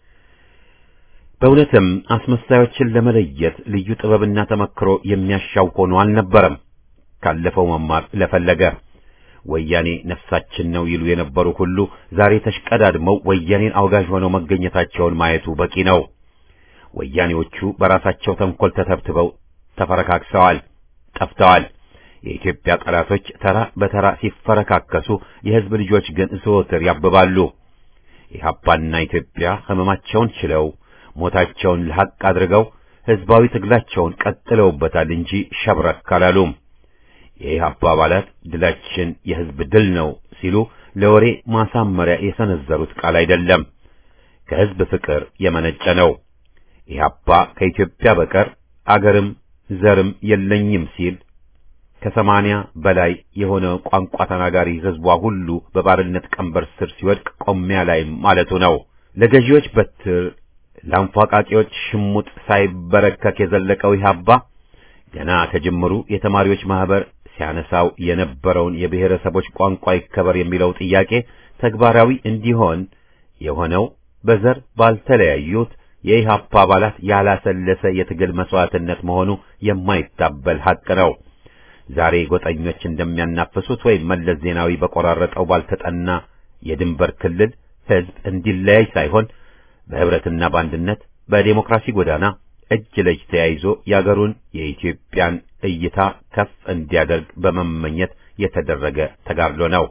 በእውነትም አስመሳዮችን ለመለየት ልዩ ጥበብና ተመክሮ የሚያሻው ሆኖ አልነበረም። ካለፈው መማር ለፈለገ ወያኔ ነፍሳችን ነው ይሉ የነበሩ ሁሉ ዛሬ ተሽቀዳድመው ወያኔን አውጋዥ ሆነው መገኘታቸውን ማየቱ በቂ ነው። ወያኔዎቹ በራሳቸው ተንኮል ተተብትበው ተፈረካክሰዋል፣ ጠፍተዋል። የኢትዮጵያ ጠላቶች ተራ በተራ ሲፈረካከሱ የሕዝብ ልጆች ግን ዘወትር ያብባሉ። ኢህአፓና ኢትዮጵያ ህመማቸውን ችለው ሞታቸውን ለሐቅ አድርገው ሕዝባዊ ትግላቸውን ቀጥለውበታል እንጂ ሸብረክ አላሉም። የኢህአፓ አባላት ድላችን የሕዝብ ድል ነው ሲሉ ለወሬ ማሳመሪያ የሰነዘሩት ቃል አይደለም፣ ከሕዝብ ፍቅር የመነጨ ነው። ኢህአፓ ከኢትዮጵያ በቀር አገርም ዘርም የለኝም ሲል ከ80 በላይ የሆነ ቋንቋ ተናጋሪ ሕዝቧ ሁሉ በባርነት ቀንበር ስር ሲወድቅ ቆሚያ ላይ ማለቱ ነው። ለገዢዎች በትር ለአንፏቃቂዎች ሽሙጥ ሳይበረከክ የዘለቀው ኢህአፓ ገና ከጅምሩ የተማሪዎች ማህበር ሲያነሳው የነበረውን የብሔረሰቦች ቋንቋ ይከበር የሚለው ጥያቄ ተግባራዊ እንዲሆን የሆነው በዘር ባልተለያዩት የኢህአፓ አባላት ያላሰለሰ የትግል መስዋዕትነት መሆኑ የማይታበል ሐቅ ነው። ዛሬ ጎጠኞች እንደሚያናፍሱት ወይም መለስ ዜናዊ በቆራረጠው ባልተጠና የድንበር ክልል ሕዝብ እንዲለያይ ሳይሆን በህብረትና በአንድነት በዲሞክራሲ ጎዳና እጅ ለእጅ ተያይዞ የአገሩን የኢትዮጵያን እይታ ከፍ እንዲያደርግ በመመኘት የተደረገ ተጋድሎ ነው።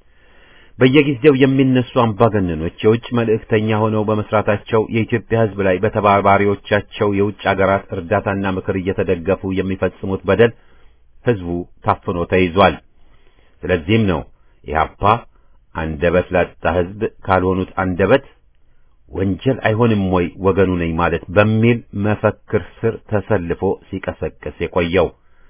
በየጊዜው የሚነሱ አምባገነኖች የውጭ መልእክተኛ ሆነው በመስራታቸው የኢትዮጵያ ሕዝብ ላይ በተባባሪዎቻቸው የውጭ አገራት እርዳታና ምክር እየተደገፉ የሚፈጽሙት በደል ሕዝቡ ታፍኖ ተይዟል። ስለዚህም ነው ኢህአፓ አንደበት ላጣ ሕዝብ ካልሆኑት አንደበት ወንጀል አይሆንም ወይ ወገኑ ነኝ ማለት በሚል መፈክር ስር ተሰልፎ ሲቀሰቅስ የቆየው።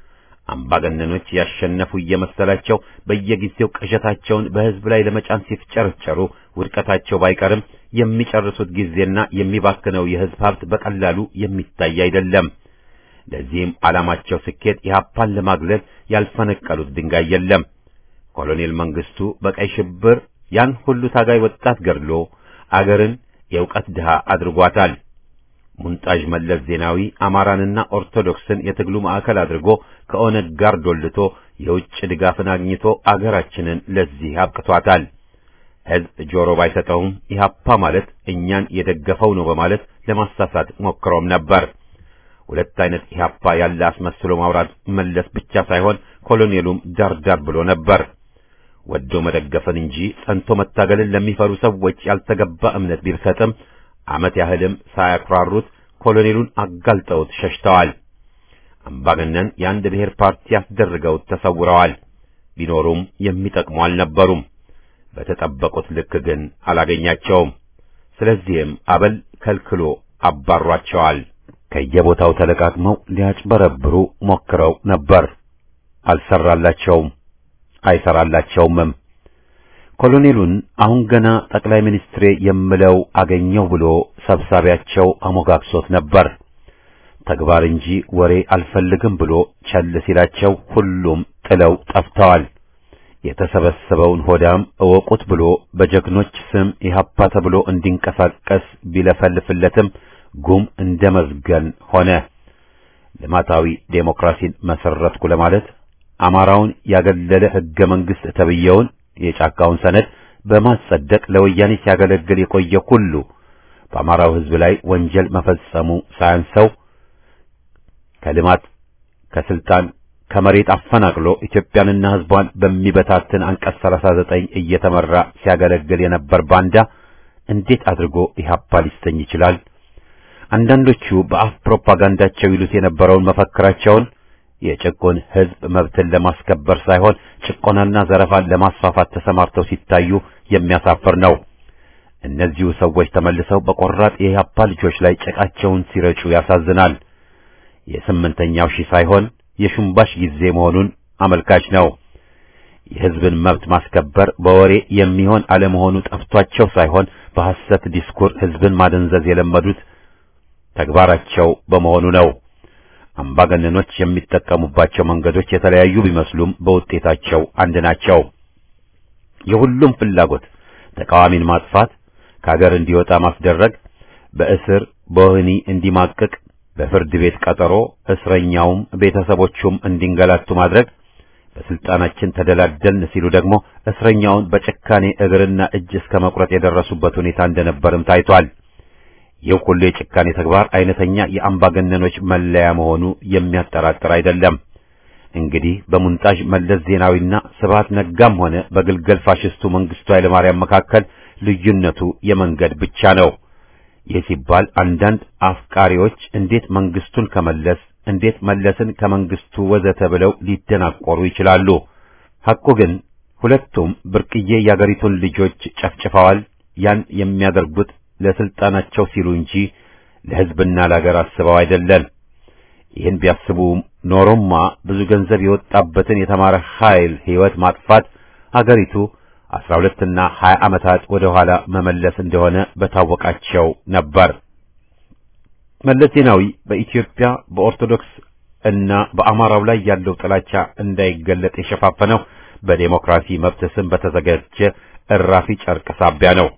አምባገነኖች ያሸነፉ እየመሰላቸው በየጊዜው ቅዠታቸውን በሕዝብ ላይ ለመጫን ሲፍጨረጨሩ ውድቀታቸው ባይቀርም የሚጨርሱት ጊዜና የሚባክነው የሕዝብ ሀብት በቀላሉ የሚታይ አይደለም። ለዚህም ዓላማቸው ስኬት ኢህአፓን ለማግለል ያልፈነቀሉት ድንጋይ የለም። ኮሎኔል መንግስቱ በቀይ ሽብር ያን ሁሉ ታጋይ ወጣት ገድሎ አገርን የእውቀት ድሃ አድርጓታል። ሙንጣዥ መለስ ዜናዊ አማራንና ኦርቶዶክስን የትግሉ ማዕከል አድርጎ ከኦነግ ጋር ዶልቶ የውጭ ድጋፍን አግኝቶ አገራችንን ለዚህ አብቅቷታል። ሕዝብ ጆሮ ባይሰጠውም ኢህአፓ ማለት እኛን የደገፈው ነው በማለት ለማሳሳት ሞክሮም ነበር። ሁለት አይነት ኢህአፓ ያለ አስመስሎ ማውራት መለስ ብቻ ሳይሆን ኮሎኔሉም ዳርዳር ብሎ ነበር። ወዶ መደገፈን እንጂ ጸንቶ መታገልን ለሚፈሩ ሰዎች ያልተገባ እምነት ቢሰጥም ዓመት ያህልም ሳያኩራሩት ኮሎኔሉን አጋልጠውት ሸሽተዋል። አምባገነን የአንድ ብሔር ፓርቲ ያስደርገው ተሰውረዋል። ቢኖሩም የሚጠቅሙ አልነበሩም። በተጠበቁት ልክ ግን አላገኛቸውም። ስለዚህም አበል ከልክሎ አባሯቸዋል። ከየቦታው ተለቃቅመው ሊያጭበረብሩ ሞክረው ነበር። አልሰራላቸውም፣ አይሰራላቸውም። ኮሎኔሉን አሁን ገና ጠቅላይ ሚኒስትሬ የምለው አገኘው ብሎ ሰብሳቢያቸው አሞጋግሶት ነበር። ተግባር እንጂ ወሬ አልፈልግም ብሎ ቸል ሲላቸው ሁሉም ጥለው ጠፍተዋል። የተሰበሰበውን ሆዳም እወቁት ብሎ በጀግኖች ስም ኢህአፓ ተብሎ እንዲንቀሳቀስ ቢለፈልፍለትም ጉም እንደመዝገን ሆነ። ልማታዊ ዴሞክራሲን መሰረትኩ ለማለት አማራውን ያገለለ ሕገ መንግሥት ተብየውን የጫካውን ሰነድ በማጸደቅ ለወያኔ ሲያገለግል የቆየ ሁሉ በአማራው ሕዝብ ላይ ወንጀል መፈጸሙ ሳያንሰው ከልማት ከስልጣን ከመሬት አፈናቅሎ ኢትዮጵያንና ሕዝቧን በሚበታትን አንቀጽ 39 እየተመራ ሲያገለግል የነበር ባንዳ እንዴት አድርጎ ኢህአፓ ሊሰኝ ይችላል? አንዳንዶቹ በአፍ ፕሮፓጋንዳቸው ይሉት የነበረውን መፈክራቸውን የጭቆን ሕዝብ መብትን ለማስከበር ሳይሆን ጭቆናና ዘረፋን ለማስፋፋት ተሰማርተው ሲታዩ የሚያሳፍር ነው። እነዚሁ ሰዎች ተመልሰው በቆራጥ የኢህአፓ ልጆች ላይ ጭቃቸውን ሲረጩ ያሳዝናል። የስምንተኛው ሺህ ሳይሆን የሹምባሽ ጊዜ መሆኑን አመልካች ነው። የሕዝብን መብት ማስከበር በወሬ የሚሆን አለመሆኑ ጠፍቷቸው ሳይሆን በሐሰት ዲስኩር ሕዝብን ማደንዘዝ የለመዱት ተግባራቸው በመሆኑ ነው። አምባገነኖች የሚጠቀሙባቸው መንገዶች የተለያዩ ቢመስሉም በውጤታቸው አንድ ናቸው። የሁሉም ፍላጎት ተቃዋሚን ማጥፋት፣ ከሀገር እንዲወጣ ማስደረግ፣ በእስር በወህኒ እንዲማቅቅ፣ በፍርድ ቤት ቀጠሮ እስረኛውም ቤተሰቦቹም እንዲንገላቱ ማድረግ፣ በስልጣናችን ተደላደልን ሲሉ ደግሞ እስረኛውን በጭካኔ እግርና እጅ እስከ መቁረጥ የደረሱበት ሁኔታ እንደነበርም ታይቷል። ይህ ሁሉ የጭካኔ ተግባር አይነተኛ የአምባገነኖች መለያ መሆኑ የሚያጠራጥር አይደለም። እንግዲህ በሙንጣዥ መለስ ዜናዊና ስብሐት ነጋም ሆነ በግልገል ፋሽስቱ መንግስቱ ኃይለማርያም መካከል ልዩነቱ የመንገድ ብቻ ነው። ይህ ሲባል አንዳንድ አፍቃሪዎች እንዴት መንግስቱን ከመለስ እንዴት መለስን ከመንግስቱ ወዘተ ብለው ሊደናቆሩ ይችላሉ። ሐቁ ግን ሁለቱም ብርቅዬ የአገሪቱን ልጆች ጨፍጭፈዋል። ያን የሚያደርጉት ለስልጣናቸው ሲሉ እንጂ ለሕዝብና ለሀገር አስበው አይደለም። ይህን ቢያስቡ ኖሮማ ብዙ ገንዘብ የወጣበትን የተማረ ኃይል ሕይወት ማጥፋት አገሪቱ 12 እና 20 ዓመታት ወደ ኋላ መመለስ እንደሆነ በታወቃቸው ነበር። መለስ ዜናዊ በኢትዮጵያ በኦርቶዶክስ እና በአማራው ላይ ያለው ጥላቻ እንዳይገለጥ የሸፋፈነው በዴሞክራሲ መብት ስም በተዘጋጀ እራፊ ጨርቅ ሳቢያ ነው።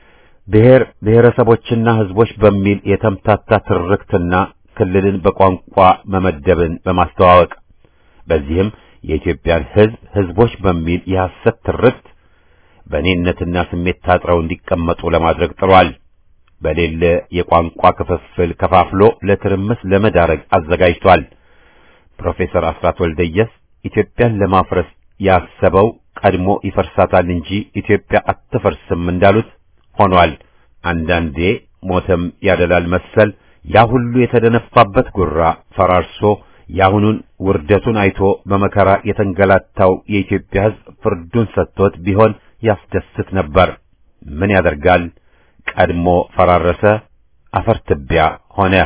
ብሔረሰቦችና ሕዝቦች በሚል የተምታታ ትርክትና ክልልን በቋንቋ መመደብን በማስተዋወቅ በዚህም የኢትዮጵያን ሕዝቦች በሚል የሐሰት ትርክት በእኔነትና ስሜት ታጥረው እንዲቀመጡ ለማድረግ ጥሯል። በሌለ የቋንቋ ክፍፍል ከፋፍሎ ለትርምስ ለመዳረግ አዘጋጅቷል። ፕሮፌሰር አስራት ወልደየስ ኢትዮጵያን ለማፍረስ ያሰበው ቀድሞ ይፈርሳታል እንጂ ኢትዮጵያ አትፈርስም እንዳሉት ሆኗል። አንዳንዴ ሞተም ያደላል መሰል ያ ሁሉ የተደነፋበት ጉራ ፈራርሶ ያሁኑን ውርደቱን አይቶ በመከራ የተንገላታው የኢትዮጵያ ሕዝብ ፍርዱን ሰጥቶት ቢሆን ያስደስት ነበር። ምን ያደርጋል? ቀድሞ ፈራረሰ፣ አፈር ትቢያ ሆነ።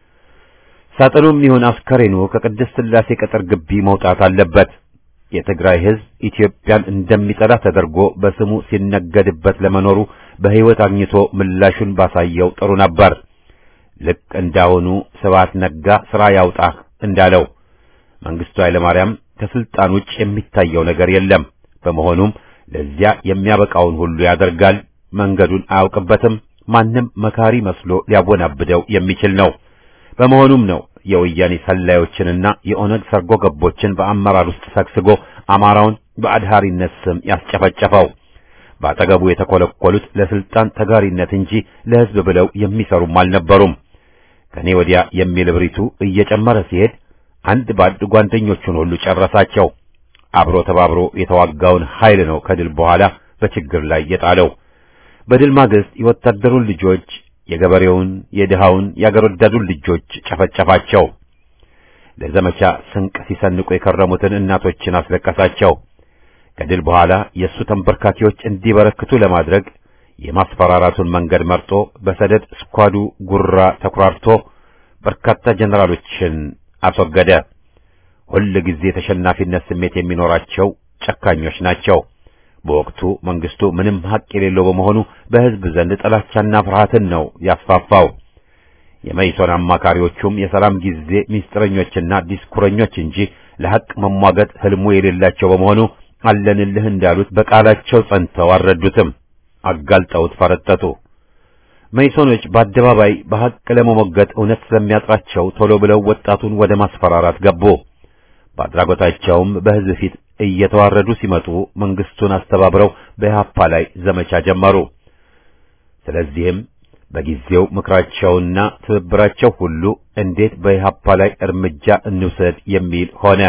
ሳጥኑም ይሁን አስከሬኑ ከቅድስት ሥላሴ ቅጥር ግቢ መውጣት አለበት። የትግራይ ሕዝብ ኢትዮጵያን እንደሚጠላ ተደርጎ በስሙ ሲነገድበት ለመኖሩ በሕይወት አግኝቶ ምላሹን ባሳየው ጥሩ ነበር። ልክ እንዳሁኑ ስብሐት ነጋ ሥራ ያውጣህ እንዳለው መንግስቱ ኃይለማርያም ከስልጣን ውጭ የሚታየው ነገር የለም። በመሆኑም ለዚያ የሚያበቃውን ሁሉ ያደርጋል። መንገዱን አያውቅበትም። ማንም መካሪ መስሎ ሊያወናብደው የሚችል ነው። በመሆኑም ነው የወያኔ ሰላዮችንና የኦነግ ሰርጎ ገቦችን በአመራር ውስጥ ሰግስጎ አማራውን በአድሃሪነት ስም ያስጨፈጨፈው። ባጠገቡ የተኮለኮሉት ለስልጣን ተጋሪነት እንጂ ለሕዝብ ብለው የሚሰሩም አልነበሩም። ከኔ ወዲያ የሚል ብሪቱ እየጨመረ ሲሄድ አንድ ባድ ጓደኞቹን ሁሉ ጨረሳቸው። አብሮ ተባብሮ የተዋጋውን ኃይል ነው ከድል በኋላ በችግር ላይ የጣለው። በድል ማግስት የወታደሩን ልጆች፣ የገበሬውን፣ የድሃውን፣ የአገር ወዳዱን ልጆች ጨፈጨፋቸው። ለዘመቻ ስንቅ ሲሰንቁ የከረሙትን እናቶችን አስለቀሳቸው። ከድል በኋላ የእሱ ተንበርካኪዎች እንዲበረክቱ ለማድረግ የማስፈራራቱን መንገድ መርጦ በሰደድ ስኳዱ ጉራ ተኩራርቶ በርካታ ጀነራሎችን አስወገደ። ሁል ጊዜ ተሸናፊነት ስሜት የሚኖራቸው ጨካኞች ናቸው። በወቅቱ መንግስቱ ምንም ሀቅ የሌለው በመሆኑ በሕዝብ ዘንድ ጥላቻና ፍርሃትን ነው ያስፋፋው። የመይሶን አማካሪዎቹም የሰላም ጊዜ ሚስጥረኞችና ዲስኩረኞች እንጂ ለሐቅ መሟገት ህልሙ የሌላቸው በመሆኑ አለንልህ እንዳሉት በቃላቸው ጸንተው አልረዱትም። አጋልጠውት ፈረጠጡ። መይሶኖች በአደባባይ በሐቅ ለመሞገት እውነት ስለሚያጥራቸው ቶሎ ብለው ወጣቱን ወደ ማስፈራራት ገቡ። በአድራጎታቸውም በሕዝብ ፊት እየተዋረዱ ሲመጡ መንግስቱን አስተባብረው በኢህአፓ ላይ ዘመቻ ጀመሩ። ስለዚህም በጊዜው ምክራቸውና ትብብራቸው ሁሉ እንዴት በኢህአፓ ላይ እርምጃ እንውሰድ የሚል ሆነ።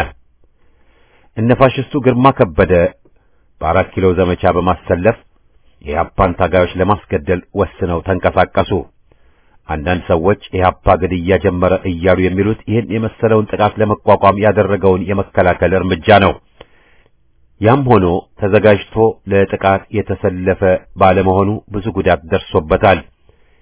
እነ ፋሽስቱ ግርማ ከበደ በ4 ኪሎ ዘመቻ በማሰለፍ የኢህአፓን ታጋዮች ለማስገደል ወስነው ተንቀሳቀሱ። አንዳንድ ሰዎች ኢህአፓ ግድያ ጀመረ እያሉ የሚሉት ይህን የመሰለውን ጥቃት ለመቋቋም ያደረገውን የመከላከል እርምጃ ነው። ያም ሆኖ ተዘጋጅቶ ለጥቃት የተሰለፈ ባለመሆኑ ብዙ ጉዳት ደርሶበታል።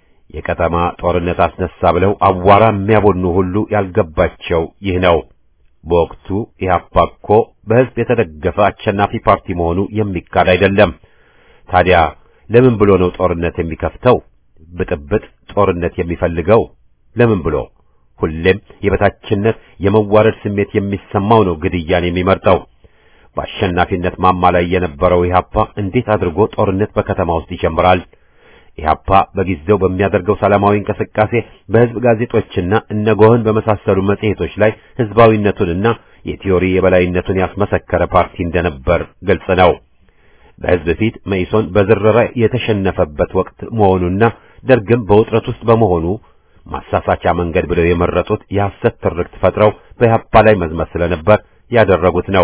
የከተማ ጦርነት አስነሳ ብለው አዋራ የሚያቦኑ ሁሉ ያልገባቸው ይህ ነው። በወቅቱ ኢህአፓ እኮ በህዝብ የተደገፈ አሸናፊ ፓርቲ መሆኑ የሚካድ አይደለም። ታዲያ ለምን ብሎ ነው ጦርነት የሚከፍተው? ብጥብጥ ጦርነት የሚፈልገው ለምን ብሎ? ሁሌም የበታችነት የመዋረድ ስሜት የሚሰማው ነው ግድያን የሚመርጠው። በአሸናፊነት ማማ ላይ የነበረው ኢህአፓ እንዴት አድርጎ ጦርነት በከተማ ውስጥ ይጀምራል? ኢህአፓ በጊዜው በሚያደርገው ሰላማዊ እንቅስቃሴ በህዝብ ጋዜጦችና እነጎህን በመሳሰሉ መጽሔቶች ላይ ህዝባዊነቱንና የቲዮሪ የበላይነቱን ያስመሰከረ ፓርቲ እንደነበር ግልጽ ነው። በህዝብ ፊት መኢሶን በዝረራ የተሸነፈበት ወቅት መሆኑና ደርግም በውጥረት ውስጥ በመሆኑ ማሳሳቻ መንገድ ብለው የመረጡት የሐሰት ትርክት ፈጥረው በኢህአፓ ላይ መዝመት ስለነበር ያደረጉት ነው።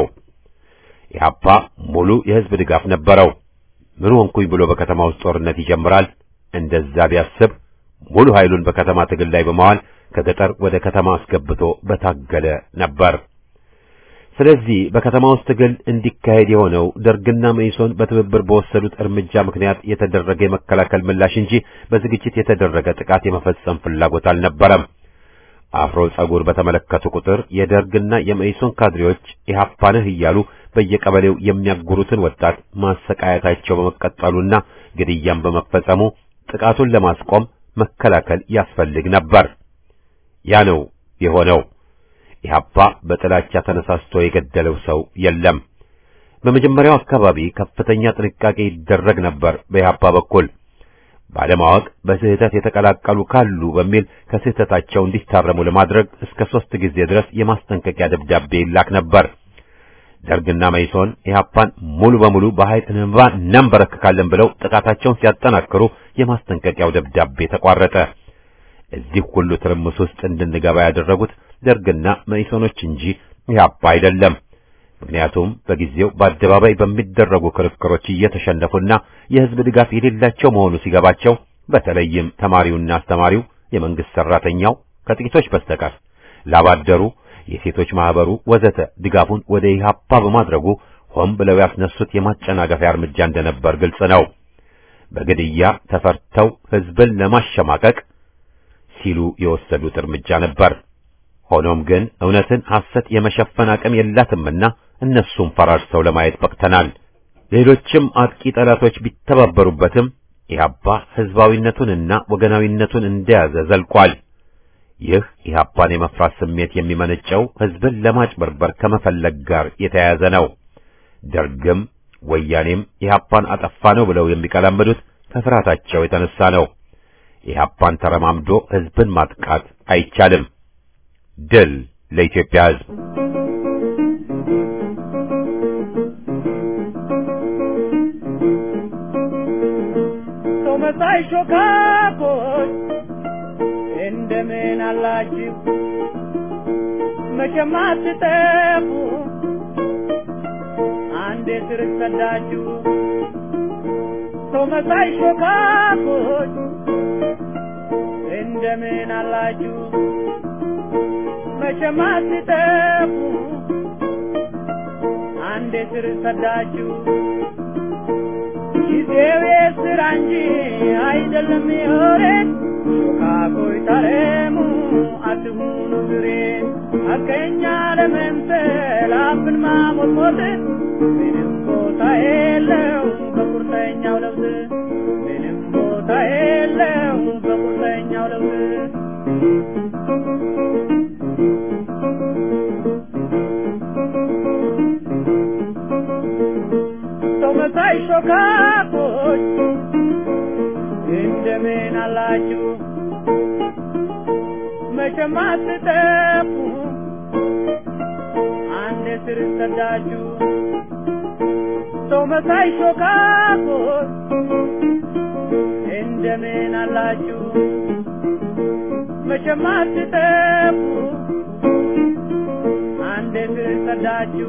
ኢህአፓ ሙሉ የህዝብ ድጋፍ ነበረው። ምን ሆንኩኝ ብሎ በከተማ ውስጥ ጦርነት ይጀምራል? እንደዛ ቢያስብ ሙሉ ኃይሉን በከተማ ትግል ላይ በመዋል ከገጠር ወደ ከተማ አስገብቶ በታገለ ነበር። ስለዚህ በከተማ ውስጥ ትግል እንዲካሄድ የሆነው ደርግና መኢሶን በትብብር በወሰዱት እርምጃ ምክንያት የተደረገ የመከላከል ምላሽ እንጂ በዝግጅት የተደረገ ጥቃት የመፈጸም ፍላጎት አልነበረም። አፍሮ ጸጉር በተመለከቱ ቁጥር የደርግና የመኢሶን ካድሬዎች ኢህአፓ ነህ እያሉ በየቀበሌው የሚያጉሩትን ወጣት ማሰቃየታቸው በመቀጠሉና ግድያም በመፈጸሙ ጥቃቱን ለማስቆም መከላከል ያስፈልግ ነበር። ያ ነው የሆነው። ኢህአፓ በጥላቻ ተነሳስቶ የገደለው ሰው የለም። በመጀመሪያው አካባቢ ከፍተኛ ጥንቃቄ ይደረግ ነበር በኢህአፓ በኩል። ባለማወቅ በስህተት የተቀላቀሉ ካሉ በሚል ከስህተታቸው እንዲታረሙ ለማድረግ እስከ 3 ጊዜ ድረስ የማስጠንቀቂያ ደብዳቤ ይላክ ነበር። ደርግና መኢሶን ኢህአፓን ሙሉ በሙሉ በኃይል እናንበረክካለን ብለው ጥቃታቸውን ሲያጠናክሩ የማስጠንቀቂያው ደብዳቤ ተቋረጠ። እዚህ ሁሉ ትርምስ ውስጥ እንድንገባ ያደረጉት ደርግና መኢሶኖች እንጂ ኢህአፓ አይደለም። ምክንያቱም በጊዜው በአደባባይ በሚደረጉ ክርክሮች እየተሸነፉና የህዝብ ድጋፍ የሌላቸው መሆኑ ሲገባቸው፣ በተለይም ተማሪውና አስተማሪው፣ የመንግስት ሰራተኛው ከጥቂቶች በስተቀር ላባደሩ፣ የሴቶች ማህበሩ ወዘተ ድጋፉን ወደ ኢህአፓ በማድረጉ ሆን ብለው ያስነሱት የማጨናገፊያ እርምጃ እንደነበር ግልጽ ነው። በግድያ ተፈርተው ህዝብን ለማሸማቀቅ ሲሉ የወሰዱት እርምጃ ነበር። ሆኖም ግን እውነትን ሐሰት የመሸፈን አቅም የላትምና እነሱም ፈራርሰው ለማየት በቅተናል። ሌሎችም አጥቂ ጠላቶች ቢተባበሩበትም ኢህአፓ ህዝባዊነቱንና ወገናዊነቱን እንደያዘ ዘልቋል። ይህ ኢህአፓን የመፍራት ስሜት የሚመነጨው ህዝብን ለማጭበርበር ከመፈለግ ጋር የተያያዘ ነው። ደርግም ወያኔም ኢህአፓን አጠፋ ነው ብለው የሚቀላምዱት ከፍርሃታቸው የተነሳ ነው። ኢህአፓን ተረማምዶ ህዝብን ማጥቃት አይቻልም። ድል ለኢትዮጵያ ህዝብ! ቶመሳይ ሾካኮች እንደምን አላችሁ? መቼም አትጠፉ አንዴ ስር ሰዳችሁ። ቶመሳይ ሾካኮች እንደምን አላችሁ? መቼም አትጠፉ አንዴ ስር ሰዳችሁ። ጊዜው የሥራ እንጂ አይደለም የወሬን ሾካኮይ ታረሙ አትሁኑ ግሬን። ሐቀኛ ለመምሰል አፍን ማሞጥሞጥ ምንም ቦታ የለው በቁርጠኛው ለውዝ። ምንም ቦታ የለው በቁርጠኛው ለውዝ። ቶመሳይ ሾካኮች እንደምን አላችሁ? መቼም አትጠፉ አንዴ ስር ሰዳችሁ። ቶመሳይ ሾካኮች እንደምን አላችሁ? መቼም አትጠፉ አንዴ ስር ሰዳችሁ።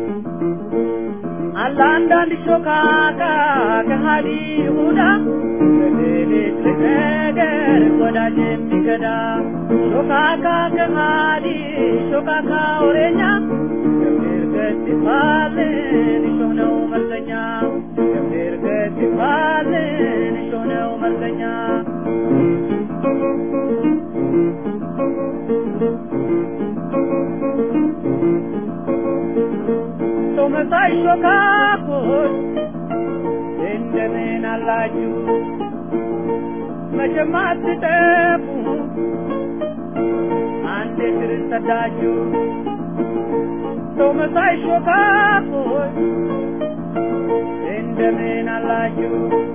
አለ አንዳንድ ሾካካ ከሃዲ ይሁዳ በሌሊት ነገር ወዳጅ የሚገዳ። ሾካካ ከሃዲ ሾካካ ወሬኛ ገብር ገትፋልን እሾህ ነው መልከኛ። ገብር ገትፋልን እሾህ ነው መልከኛ። መሳይ ሾካኮች እንደምን አላችሁ መቼም አትጠፉ አንዴ ስር ሰዳችሁ ሰው መሳይ ሾካኮች እንደምን አላችሁ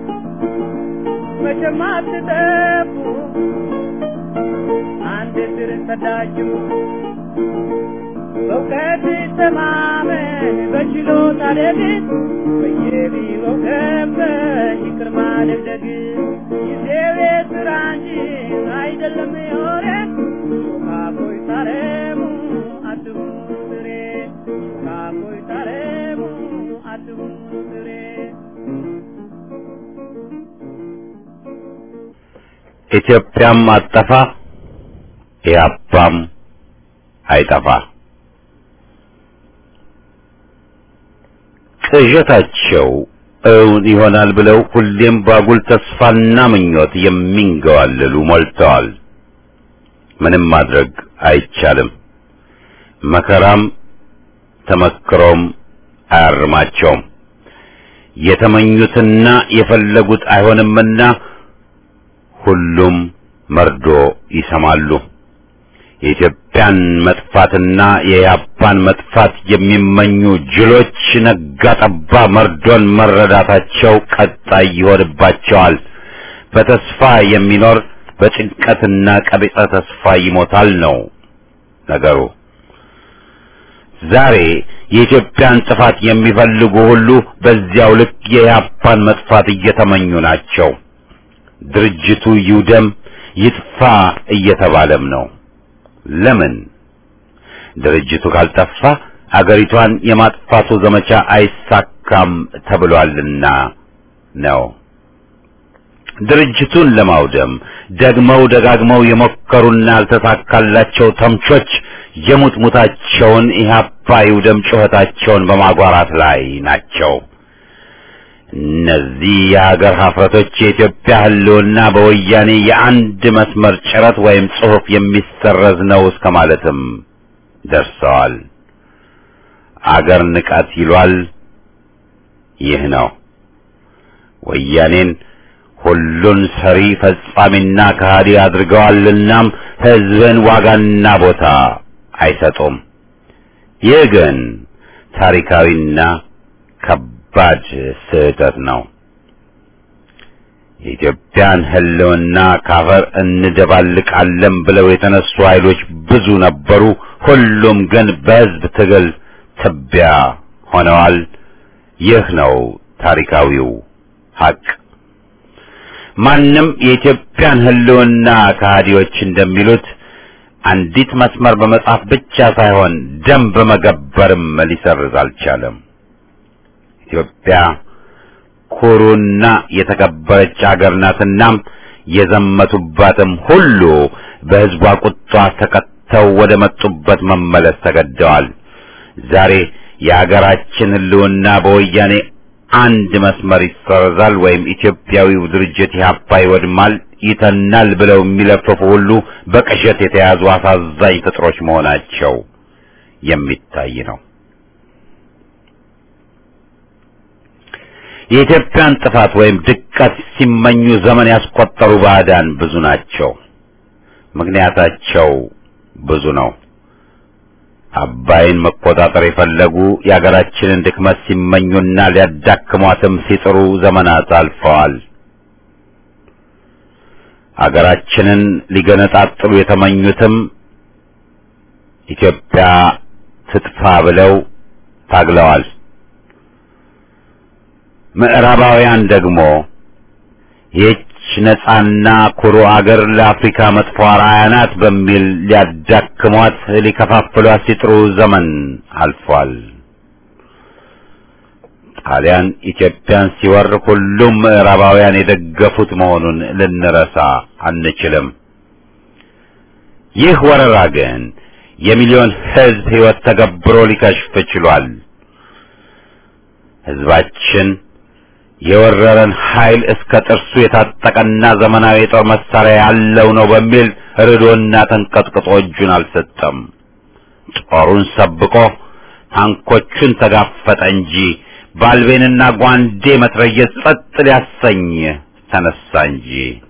መቼም አትጠፉ አንዴ ስር ሰዳችሁ በእውቀት ተማመን በችሎታ ደግፍ በየቢሮው ገብተሽ ይቅር ማደግደግ ጊዜው የሥራ እንጂ አይደለም የወሬ ሾካኮይ ታረሙ አትሁኑ ስሬ ሾካኮይ ታረሙ አትሁኑ ስሬ ኢትዮጵያም አጠፋ ኢያፓም አይጠፋ ቅዠታቸው እውን ይሆናል ብለው ሁሌም ባጉል ተስፋና ምኞት የሚንገዋለሉ ሞልተዋል። ምንም ማድረግ አይቻልም። መከራም ተመክሮም አያርማቸውም። የተመኙትና የፈለጉት አይሆንምና ሁሉም መርዶ ይሰማሉ። የኢትዮጵያን መጥፋትና የያፓን መጥፋት የሚመኙ ጅሎች ነጋ ጠባ መርዶን መረዳታቸው ቀጣይ ይሆንባቸዋል። በተስፋ የሚኖር በጭንቀትና ቀቢጸ ተስፋ ይሞታል ነው ነገሩ። ዛሬ የኢትዮጵያን ጥፋት የሚፈልጉ ሁሉ በዚያው ልክ የያፓን መጥፋት እየተመኙ ናቸው። ድርጅቱ ይውደም ይጥፋ እየተባለም ነው። ለምን? ድርጅቱ ካልጠፋ አገሪቷን የማጥፋቱ ዘመቻ አይሳካም ተብሏልና ነው። ድርጅቱን ለማውደም ደግመው ደጋግመው የሞከሩና ያልተሳካላቸው ተምቾች የሙትሙታቸውን ኢህአፓ ይውደም ጩኸታቸውን በማጓራት ላይ ናቸው። እነዚህ የሀገር ሀፍረቶች የኢትዮጵያ ህልውና በወያኔ የአንድ መስመር ጭረት ወይም ጽሑፍ የሚሰረዝ ነው እስከ ማለትም ደርሰዋል። አገር ንቃት ይሏል። ይህ ነው ወያኔን ሁሉን ሰሪ ፈጻሚና ከሃዲ አድርገዋልናም ህዝብን ዋጋና ቦታ አይሰጡም። ይህ ግን ታሪካዊና ከባድ ስህተት ነው። የኢትዮጵያን ህልውና ካፈር እንደባልቃለን ብለው የተነሱ ኃይሎች ብዙ ነበሩ። ሁሉም ግን በህዝብ ትግል ትቢያ ሆነዋል። ይህ ነው ታሪካዊው ሀቅ። ማንም የኢትዮጵያን ህልውና ከሃዲዎች እንደሚሉት አንዲት መስመር በመጻፍ ብቻ ሳይሆን ደም በመገበርም ሊሰርዝ አልቻለም። ኢትዮጵያ ኩሩና የተከበረች አገር ናትናም የዘመቱባትም ሁሉ በህዝቧ ቁጣ ተከተው ወደ መጡበት መመለስ ተገደዋል። ዛሬ የአገራችን ህልውና በወያኔ አንድ መስመር ይሰረዛል ወይም ኢትዮጵያዊው ድርጅት ኢህአፓ ይወድማል ይተናል ብለው የሚለፍፉ ሁሉ በቅዠት የተያዙ አሳዛኝ ፍጥሮች መሆናቸው የሚታይ ነው። የኢትዮጵያን ጥፋት ወይም ድቀት ሲመኙ ዘመን ያስቆጠሩ ባዕዳን ብዙ ናቸው። ምክንያታቸው ብዙ ነው። አባይን መቆጣጠር የፈለጉ የአገራችንን ድክመት ሲመኙና ሊያዳክሟትም ሲጥሩ ዘመናት አልፈዋል። አገራችንን ሊገነጣጥሉ የተመኙትም ኢትዮጵያ ትጥፋ ብለው ታግለዋል። ምዕራባውያን ደግሞ ይህች ነጻና ኩሩ አገር ለአፍሪካ መጥፎ አርአያ ናት በሚል ሊያዳክሟት ሊከፋፍሏት ሲጥሩ ዘመን አልፏል። ጣሊያን ኢትዮጵያን ሲወር ሁሉም ምዕራባውያን የደገፉት መሆኑን ልንረሳ አንችልም። ይህ ወረራ ግን የሚሊዮን ሕዝብ ሕይወት ተገብሮ ሊከሽፍ ችሏል። ሕዝባችን የወረረን ኃይል እስከ ጥርሱ የታጠቀና ዘመናዊ የጦር መሳሪያ ያለው ነው በሚል ርዶና ተንቀጥቅጦ እጁን አልሰጠም። ጦሩን ሰብቆ ታንኮቹን ተጋፈጠ እንጂ ባልቤንና ጓንዴ መትረየስ ጸጥ ሊያሰኝ ተነሳ እንጂ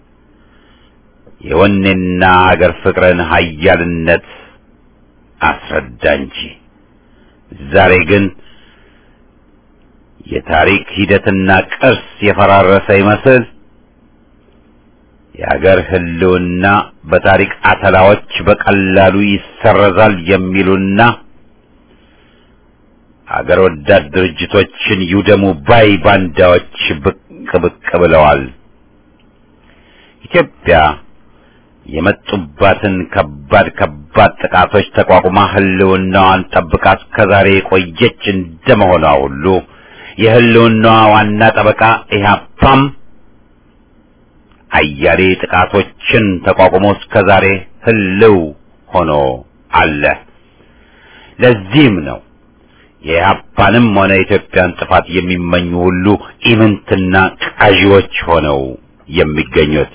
የወኔና አገር ፍቅርን ኃያልነት አስረዳ እንጂ። ዛሬ ግን የታሪክ ሂደትና ቅርስ የፈራረሰ ይመስል የአገር ህልውና በታሪክ አተላዎች በቀላሉ ይሰረዛል የሚሉና አገር ወዳድ ድርጅቶችን ይውደሙ ባይ ባንዳዎች ብቅ ብቅ ብለዋል። ኢትዮጵያ የመጡባትን ከባድ ጥቃቶች ተቋቁማ ህልውናዋን ጠብቃ እስከዛሬ የቆየች እንደመሆኗ ሁሉ የህልውናዋ ዋና ጠበቃ ኢህአፓም አያሌ ጥቃቶችን ተቋቁሞ እስከዛሬ ህልው ሆኖ አለ። ለዚህም ነው የኢህአፓንም ሆነ የኢትዮጵያን ጥፋት የሚመኙ ሁሉ ኢምንትና ቃዢዎች ሆነው የሚገኙት።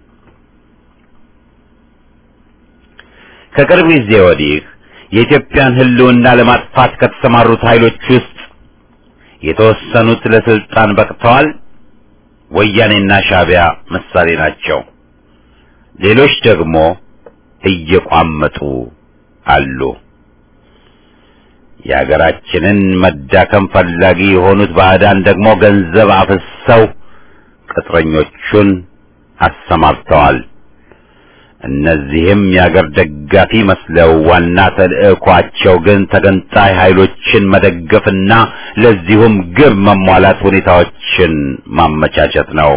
ከቅርብ ጊዜ ወዲህ የኢትዮጵያን ህልውና ለማጥፋት ከተሰማሩት ኃይሎች ውስጥ የተወሰኑት ለስልጣን በቅተዋል። ወያኔና ሻዕቢያ ምሳሌ ናቸው። ሌሎች ደግሞ እየቋመጡ አሉ። የሀገራችንን መዳከም ፈላጊ የሆኑት ባዕዳን ደግሞ ገንዘብ አፍሰው ቅጥረኞቹን አሰማርተዋል። እነዚህም የአገር ደጋፊ መስለው ዋና ተልእኳቸው ግን ተገንጣይ ኃይሎችን መደገፍና ለዚሁም ግብ መሟላት ሁኔታዎችን ማመቻቸት ነው።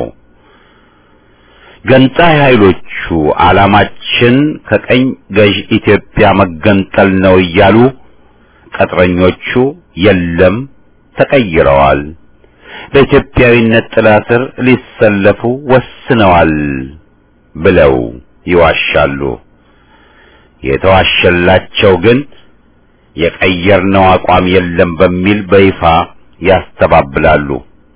ገንጣይ ኃይሎቹ ዓላማችን ከቀኝ ገዥ ኢትዮጵያ መገንጠል ነው እያሉ፣ ቅጥረኞቹ የለም ተቀይረዋል፣ በኢትዮጵያዊነት ጥላ ስር ሊሰለፉ ወስነዋል ብለው ይዋሻሉ። የተዋሸላቸው ግን የቀየርነው አቋም የለም በሚል በይፋ ያስተባብላሉ።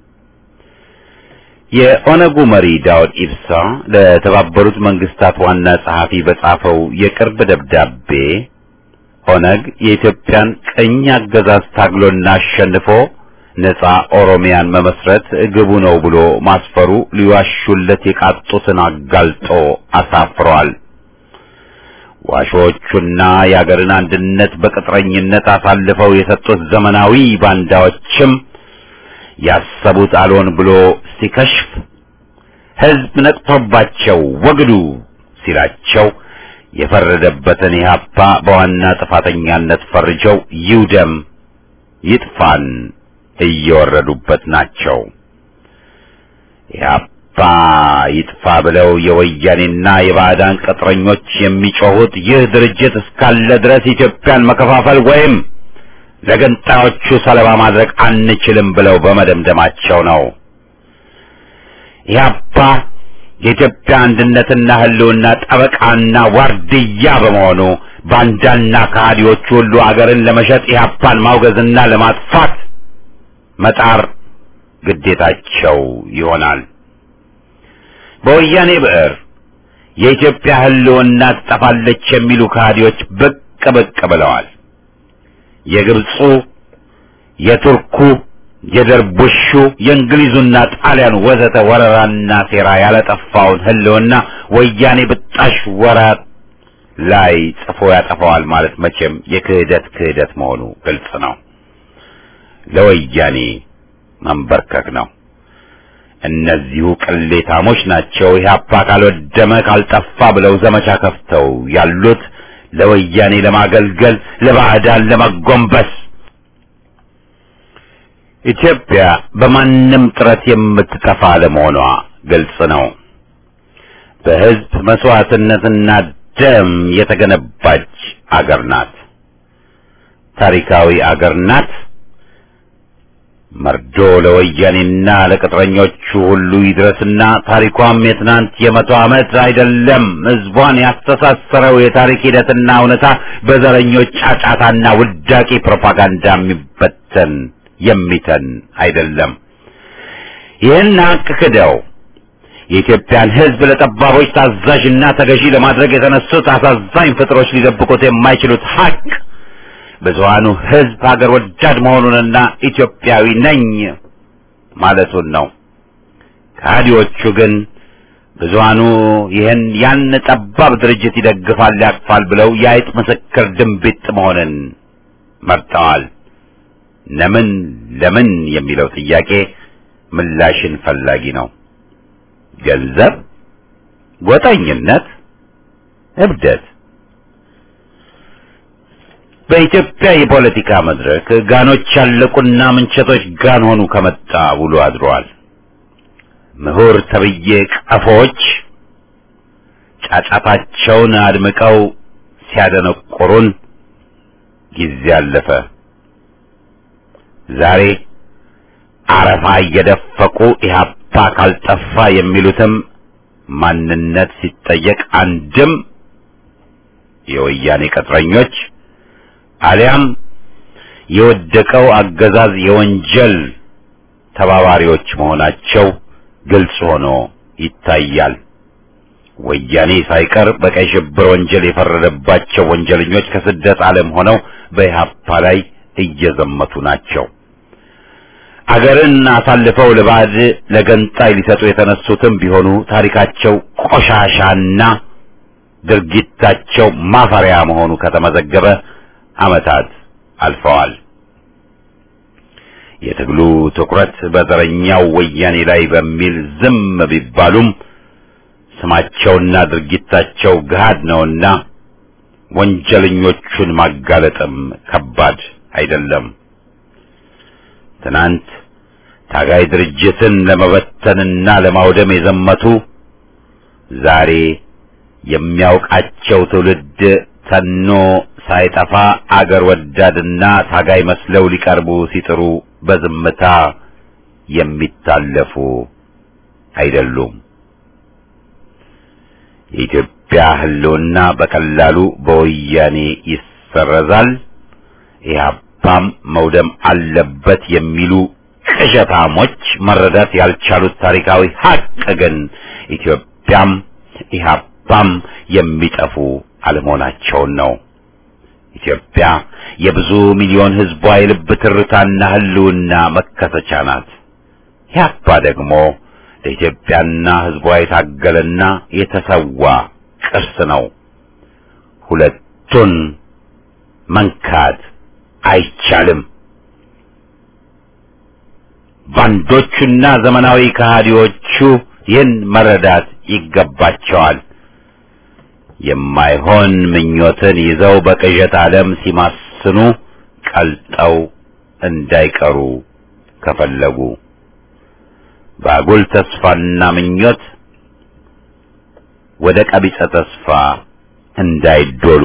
የኦነጉ መሪ ዳውድ ኢብሳ ለተባበሩት መንግስታት ዋና ጸሐፊ በጻፈው የቅርብ ደብዳቤ ኦነግ የኢትዮጵያን ቅኝ አገዛዝ ታግሎና አሸንፎ ነጻ ኦሮሚያን መመስረት ግቡ ነው ብሎ ማስፈሩ ሊዋሹለት የቃጡትን አጋልጦ አሳፍሯል። ዋሾቹና የአገርን አንድነት በቅጥረኝነት አሳልፈው የሰጡት ዘመናዊ ባንዳዎችም ያሰቡት አልሆን ብሎ ሲከሽፍ ሕዝብ ነቅቶባቸው ወግዱ ሲላቸው የፈረደበትን ኢህአፓ በዋና ጥፋተኛነት ፈርጀው ይውደም ይጥፋን እየወረዱበት ናቸው። ኢህአፓ ይጥፋ ብለው የወያኔና የባዕዳን ቅጥረኞች የሚጮሁት ይህ ድርጅት እስካለ ድረስ ኢትዮጵያን መከፋፈል ወይም ለገንጣዮቹ ሰለባ ማድረግ አንችልም ብለው በመደምደማቸው ነው። ኢህአፓ የኢትዮጵያ አንድነትና ህልውና ጠበቃና ዋርድያ በመሆኑ ባንዳና ከሃዲዎች ሁሉ አገርን ለመሸጥ ኢህአፓን ማውገዝና ለማጥፋት መጣር ግዴታቸው ይሆናል። በወያኔ ብዕር የኢትዮጵያ ህልውና ትጠፋለች የሚሉ ከሃዲዎች ብቅ ብለዋል። የግብፁ፣ የቱርኩ፣ የደርቡሹ፣ የእንግሊዙና ጣሊያን ወዘተ ወረራና ሴራ ያለጠፋውን ህልውና ወያኔ ብጣሽ ወራት ላይ ጽፎ ያጠፋዋል ማለት መቼም የክህደት መሆኑ ግልጽ ነው። ለወያኔ መንበርከክ ነው። እነዚሁ ቅሌታሞች ናቸው ኢህአፓ ካልወደመ ካልጠፋ ብለው ዘመቻ ከፍተው ያሉት ለወያኔ ለማገልገል፣ ለባዕዳን ለመጎንበስ። ኢትዮጵያ በማንም ጥረት የምትጠፋ ለመሆኗ ግልጽ ነው። በህዝብ መስዋዕትነትና ደም የተገነባች አገር ናት። ታሪካዊ አገር ናት። መርዶ ለወያኔና ለቅጥረኞቹ ሁሉ ይድረስና ታሪኳም የትናንት የመቶ ዓመት አይደለም። ህዝቧን ያስተሳሰረው የታሪክ ሂደትና እውነታ በዘረኞች ጫጫታና ውዳቂ ፕሮፓጋንዳ የሚተን አይደለም። ይህን ሀቅ ክደው የኢትዮጵያን ህዝብ ለጠባቦች ታዛዥና ተገዢ ለማድረግ የተነሱት አሳዛኝ ፍጥሮች ሊደብቁት የማይችሉት ሀቅ ብዙሃኑ ሕዝብ ሀገር ወዳድ መሆኑንና ኢትዮጵያዊ ነኝ ማለቱን ነው። ከሃዲዎቹ ግን ብዙሃኑ ይህን ያን ጠባብ ድርጅት ይደግፋል ያቅፋል ብለው የአይጥ ምስክር ድንቢጥ መሆንን መርጠዋል። ለምን የሚለው ጥያቄ ምላሽን ፈላጊ ነው። ገንዘብ፣ ጎጠኝነት፣ እብደት። በኢትዮጵያ የፖለቲካ መድረክ ጋኖች ያለቁና ምንቸቶች ጋን ሆኑ ከመጣ ውሎ አድሯል። ምሁር ተብዬ ቀፎች ጫጫታቸውን አድምቀው ሲያደነቆሩን ጊዜ አለፈ። ዛሬ አረፋ እየደፈቁ ኢህአፓ ካልጠፋ የሚሉትም ማንነት ሲጠየቅ አንድም የወያኔ ቅጥረኞች አሊያም የወደቀው አገዛዝ የወንጀል ተባባሪዎች መሆናቸው ግልጽ ሆኖ ይታያል። ወያኔ ሳይቀር በቀይ ሽብር ወንጀል የፈረደባቸው ወንጀለኞች ከስደት ዓለም ሆነው በኢህአፓ ላይ እየዘመቱ ናቸው። አገርን አሳልፈው ለባዕድ ለገንጣይ ሊሰጡ የተነሱትም ቢሆኑ ታሪካቸው ቆሻሻና ድርጊታቸው ማፈሪያ መሆኑ ከተመዘገበ ዓመታት አልፈዋል። የትግሉ ትኩረት በዘረኛው ወያኔ ላይ በሚል ዝም ቢባሉም ስማቸውና ድርጊታቸው ገሃድ ነውና ወንጀለኞቹን ማጋለጥም ከባድ አይደለም። ትናንት ታጋይ ድርጅትን ለመበተንና ለማውደም የዘመቱ ዛሬ የሚያውቃቸው ትውልድ ተኖ ሳይጠፋ አገር ወዳድና ታጋይ መስለው ሊቀርቡ ሲጥሩ በዝምታ የሚታለፉ አይደሉም። የኢትዮጵያ ሕልውና በቀላሉ በወያኔ ይሰረዛል፣ ኢህአፓም መውደም አለበት የሚሉ ቅዠታሞች መረዳት ያልቻሉት ታሪካዊ ሀቅ ግን ኢትዮጵያም ኢህአፓም የሚጠፉ አለመሆናቸውን ነው። ኢትዮጵያ የብዙ ሚሊዮን ሕዝቧ የልብ ትርታና ሕልውና መከሰቻ ናት። ኢህአፓ ደግሞ ለኢትዮጵያና ሕዝቧ የታገለና የተሰዋ ቅርስ ነው። ሁለቱን መንካት አይቻልም። ባንዶቹና ዘመናዊ ከሃዲዎቹ ይህን መረዳት ይገባቸዋል። የማይሆን ምኞትን ይዘው በቅዠት ዓለም ሲማስኑ ቀልጠው እንዳይቀሩ ከፈለጉ ባጉል ተስፋና ምኞት ወደ ቀቢጸ ተስፋ እንዳይዶሉ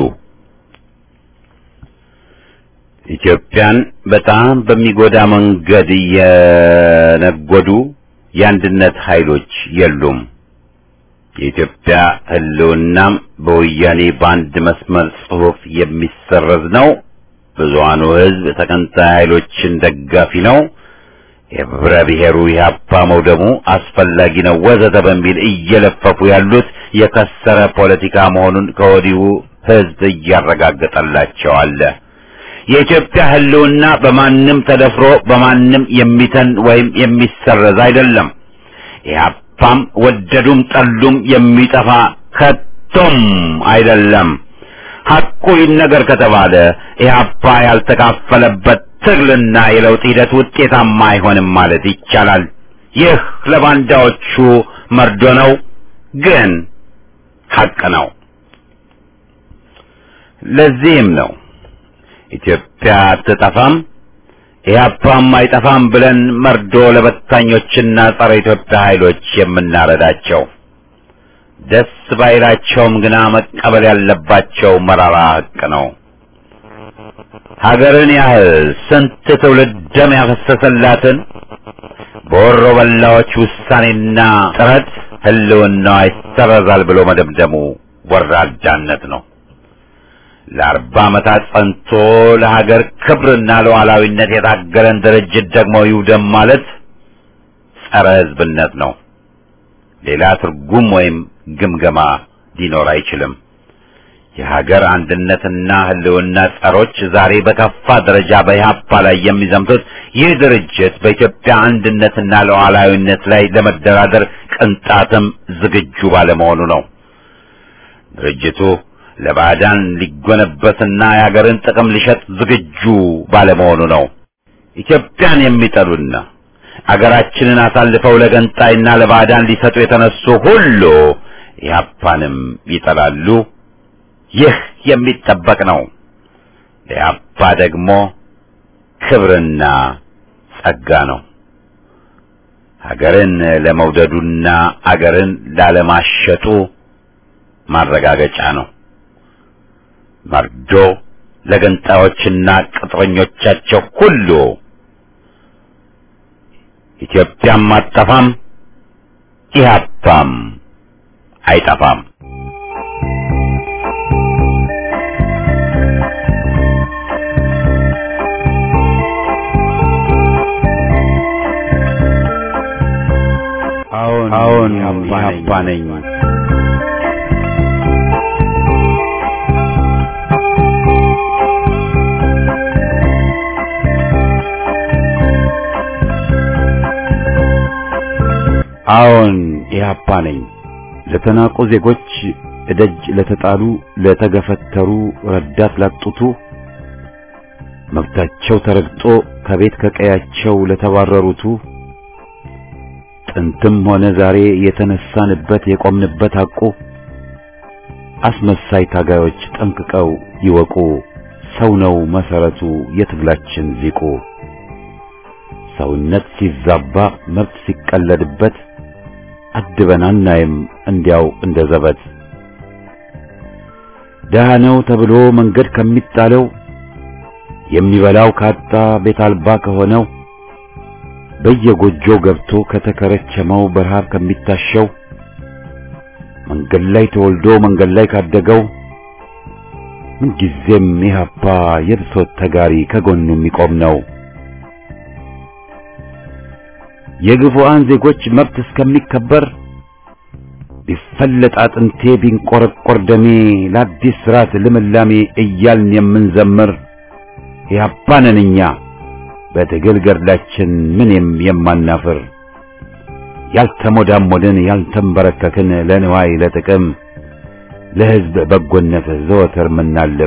ኢትዮጵያን በጣም በሚጎዳ መንገድ የነጎዱ የአንድነት ኃይሎች የሉም። የኢትዮጵያ ሕልውናም በወያኔ ባንድ መስመር ጽሑፍ የሚሰረዝ ነው። ብዙሃኑ ሕዝብ ተቀንታይ ኃይሎችን ደጋፊ ነው። የህብረ ብሔሩ ኢህአፓ መውደሙ አስፈላጊ ነው ወዘተ በሚል እየለፈፉ ያሉት የከሰረ ፖለቲካ መሆኑን ከወዲሁ ሕዝብ እያረጋገጠላቸው አለ። የኢትዮጵያ ሕልውና በማንም ተደፍሮ በማንም የሚተን ወይም የሚሰረዝ አይደለም። ኢህአፓም ወደዱም ጠሉም የሚጠፋ ከቶም አይደለም። ሐቁ ይነገር ከተባለ ኢህአፓ ያልተካፈለበት ትግልና የለውጥ ሂደት ውጤታማ አይሆንም ማለት ይቻላል። ይህ ለባንዳዎቹ መርዶ ነው፣ ግን ሐቅ ነው። ለዚህም ነው ኢትዮጵያ አትጠፋም ኢህአፓም አይጠፋም ብለን መርዶ ለበታኞችና ጸረ ኢትዮጵያ ኃይሎች የምናረዳቸው። ደስ ባይላቸውም ግና መቀበል ያለባቸው መራራ ሐቅ ነው። ሀገርን ያህል ስንት ትውልድ ደም ያፈሰሰላትን በወሮ በላዎች ውሳኔና ጥረት ሕልውናዋ ይሰረዛል ብሎ መደምደሙ ወራዳነት ነው። ለ40 ዓመታት ጸንቶ ለሀገር ክብርና ለሉዓላዊነት የታገለን ድርጅት ደግሞ ይውደም ማለት ጸረ ሕዝብነት ነው። ሌላ ትርጉም ወይም ግምገማ ሊኖር አይችልም። የሀገር አንድነትና ህልውና ጸሮች ዛሬ በከፋ ደረጃ በኢህአፓ ላይ የሚዘምቱት ይህ ድርጅት በኢትዮጵያ አንድነትና ሉዓላዊነት ላይ ለመደራደር ቅንጣትም ዝግጁ ባለመሆኑ ነው። ድርጅቱ ለባዕዳን ሊጎነበስና የሀገርን ጥቅም ሊሸጥ ዝግጁ ባለመሆኑ ነው። ኢትዮጵያን የሚጠሉና አገራችንን አሳልፈው ለገንጣይና ለባዕዳን ሊሰጡ የተነሱ ሁሉ ኢህአፓንም ይጠላሉ። ይህ የሚጠበቅ ነው። ለኢህአፓ ደግሞ ክብርና ጸጋ ነው። ሀገርን ለመውደዱና አገርን ላለማሸጡ ማረጋገጫ ነው። መርዶ ለገንጣዮችና ቅጥረኞቻቸው ሁሉ ኢትዮጵያም አትጠፋም፣ ኢህአፓም አይጠፋም። አዎን ኢህአፓ ነኝ። አዎን ኢህአፓ ነኝ። ለተናቁ ዜጎች እደጅ ለተጣሉ ለተገፈተሩ ረዳት ላጡቱ መብታቸው ተረግጦ ከቤት ከቀያቸው ለተባረሩቱ ጥንትም ሆነ ዛሬ የተነሳንበት የቆምንበት ሐቁ አስመሳይ ታጋዮች ጠንቅቀው ይወቁ። ሰው ነው መሰረቱ የትግላችን ዚቁ። ሰውነት ሲዛባ መብት ሲቀለድበት አድበን አናይም እንዲያው እንደ ዘበት። ደሃ ነው ተብሎ መንገድ ከሚጣለው የሚበላው ካጣ ቤት አልባ ከሆነው በየጎጆው ገብቶ ከተከረቸመው በረሃብ ከሚታሸው መንገድ ላይ ተወልዶ መንገድ ላይ ካደገው ምንጊዜም ኢህአፓ የብሶት ተጋሪ ከጎኑ የሚቆም ነው። የግፉአን ዜጎች መብት እስከሚከበር ቢፈለጥ አጥንቴ ቢንቆረቆር ደሜ ለአዲስ ስርዓት ልምላሜ እያልን የምንዘምር ኢህአፓ ነን እኛ በትግል ገድላችን ምንም የማናፍር። ያልተሞዳሞድን ያልተንበረከክን ለንዋይ ለጥቅም ለህዝብ በጎነት ዘወትር ምናልም።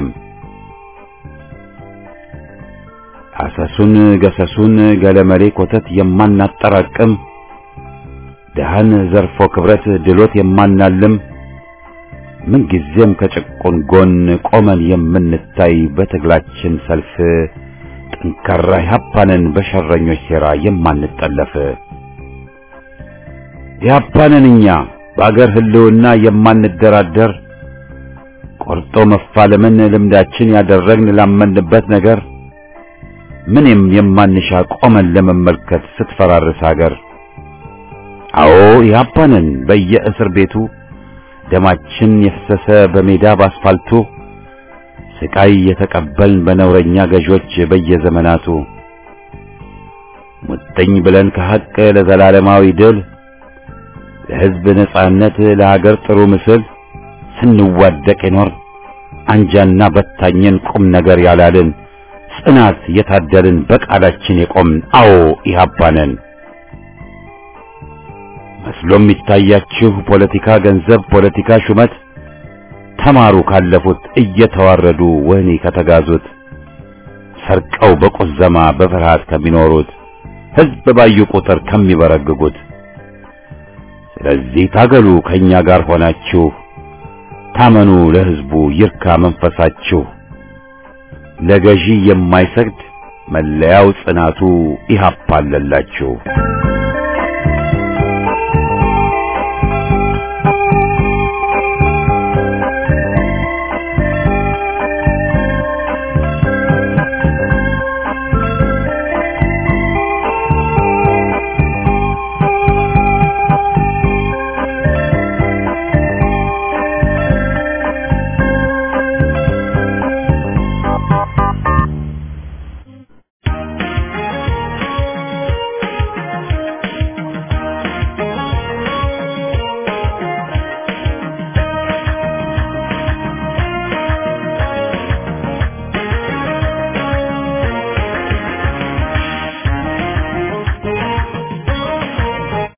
አሰሱን ገሰሱን ገለመሌ ኮተት የማናጠራቅም ደሃን ዘርፎ ክብረት ድሎት የማናልም ምንጊዜም ከጭቁን ጎን ቆመን የምንታይ በትግላችን ሰልፍ ጠንካራ ኢህአፓ ነን በሸረኞች ሴራ የማንጠለፍ። ኢህአፓ ነን እኛ በአገር ህልውና የማንደራደር ቆርጦ መፋለምን ልምዳችን ያደረግን ላመንበት ነገር ምንም የማንሻ ቆመን ለመመልከት ስትፈራርስ ሀገር። አዎ ኢህአፓ ነን በየእስር ቤቱ ደማችን የፈሰሰ በሜዳ ባስፋልቱ ስቃይ የተቀበልን በነውረኛ ገዦች በየዘመናቱ ሙጥኝ ብለን ከሐቅ ለዘላለማዊ ድል ለህዝብ ነጻነት ለሀገር ጥሩ ምስል ስንዋደቅ የኖር አንጃና በታኘን ቁም ነገር ያላልን ጽናት የታደልን በቃላችን የቆምን አዎ ኢህአፓ ነን። መስሎም ይታያችሁ ፖለቲካ ገንዘብ ፖለቲካ ሹመት ተማሩ ካለፉት እየተዋረዱ ወህኒ ከተጋዙት ሰርቀው በቁዘማ በፍርሃት ከሚኖሩት ህዝብ ባዩ ቁጥር ከሚበረግጉት። ስለዚህ ታገሉ ከኛ ጋር ሆናችሁ ታመኑ ለህዝቡ ይርካ መንፈሳችሁ። ለገዢ የማይሰግድ መለያው ጽናቱ ኢህአፓ አለላችሁ።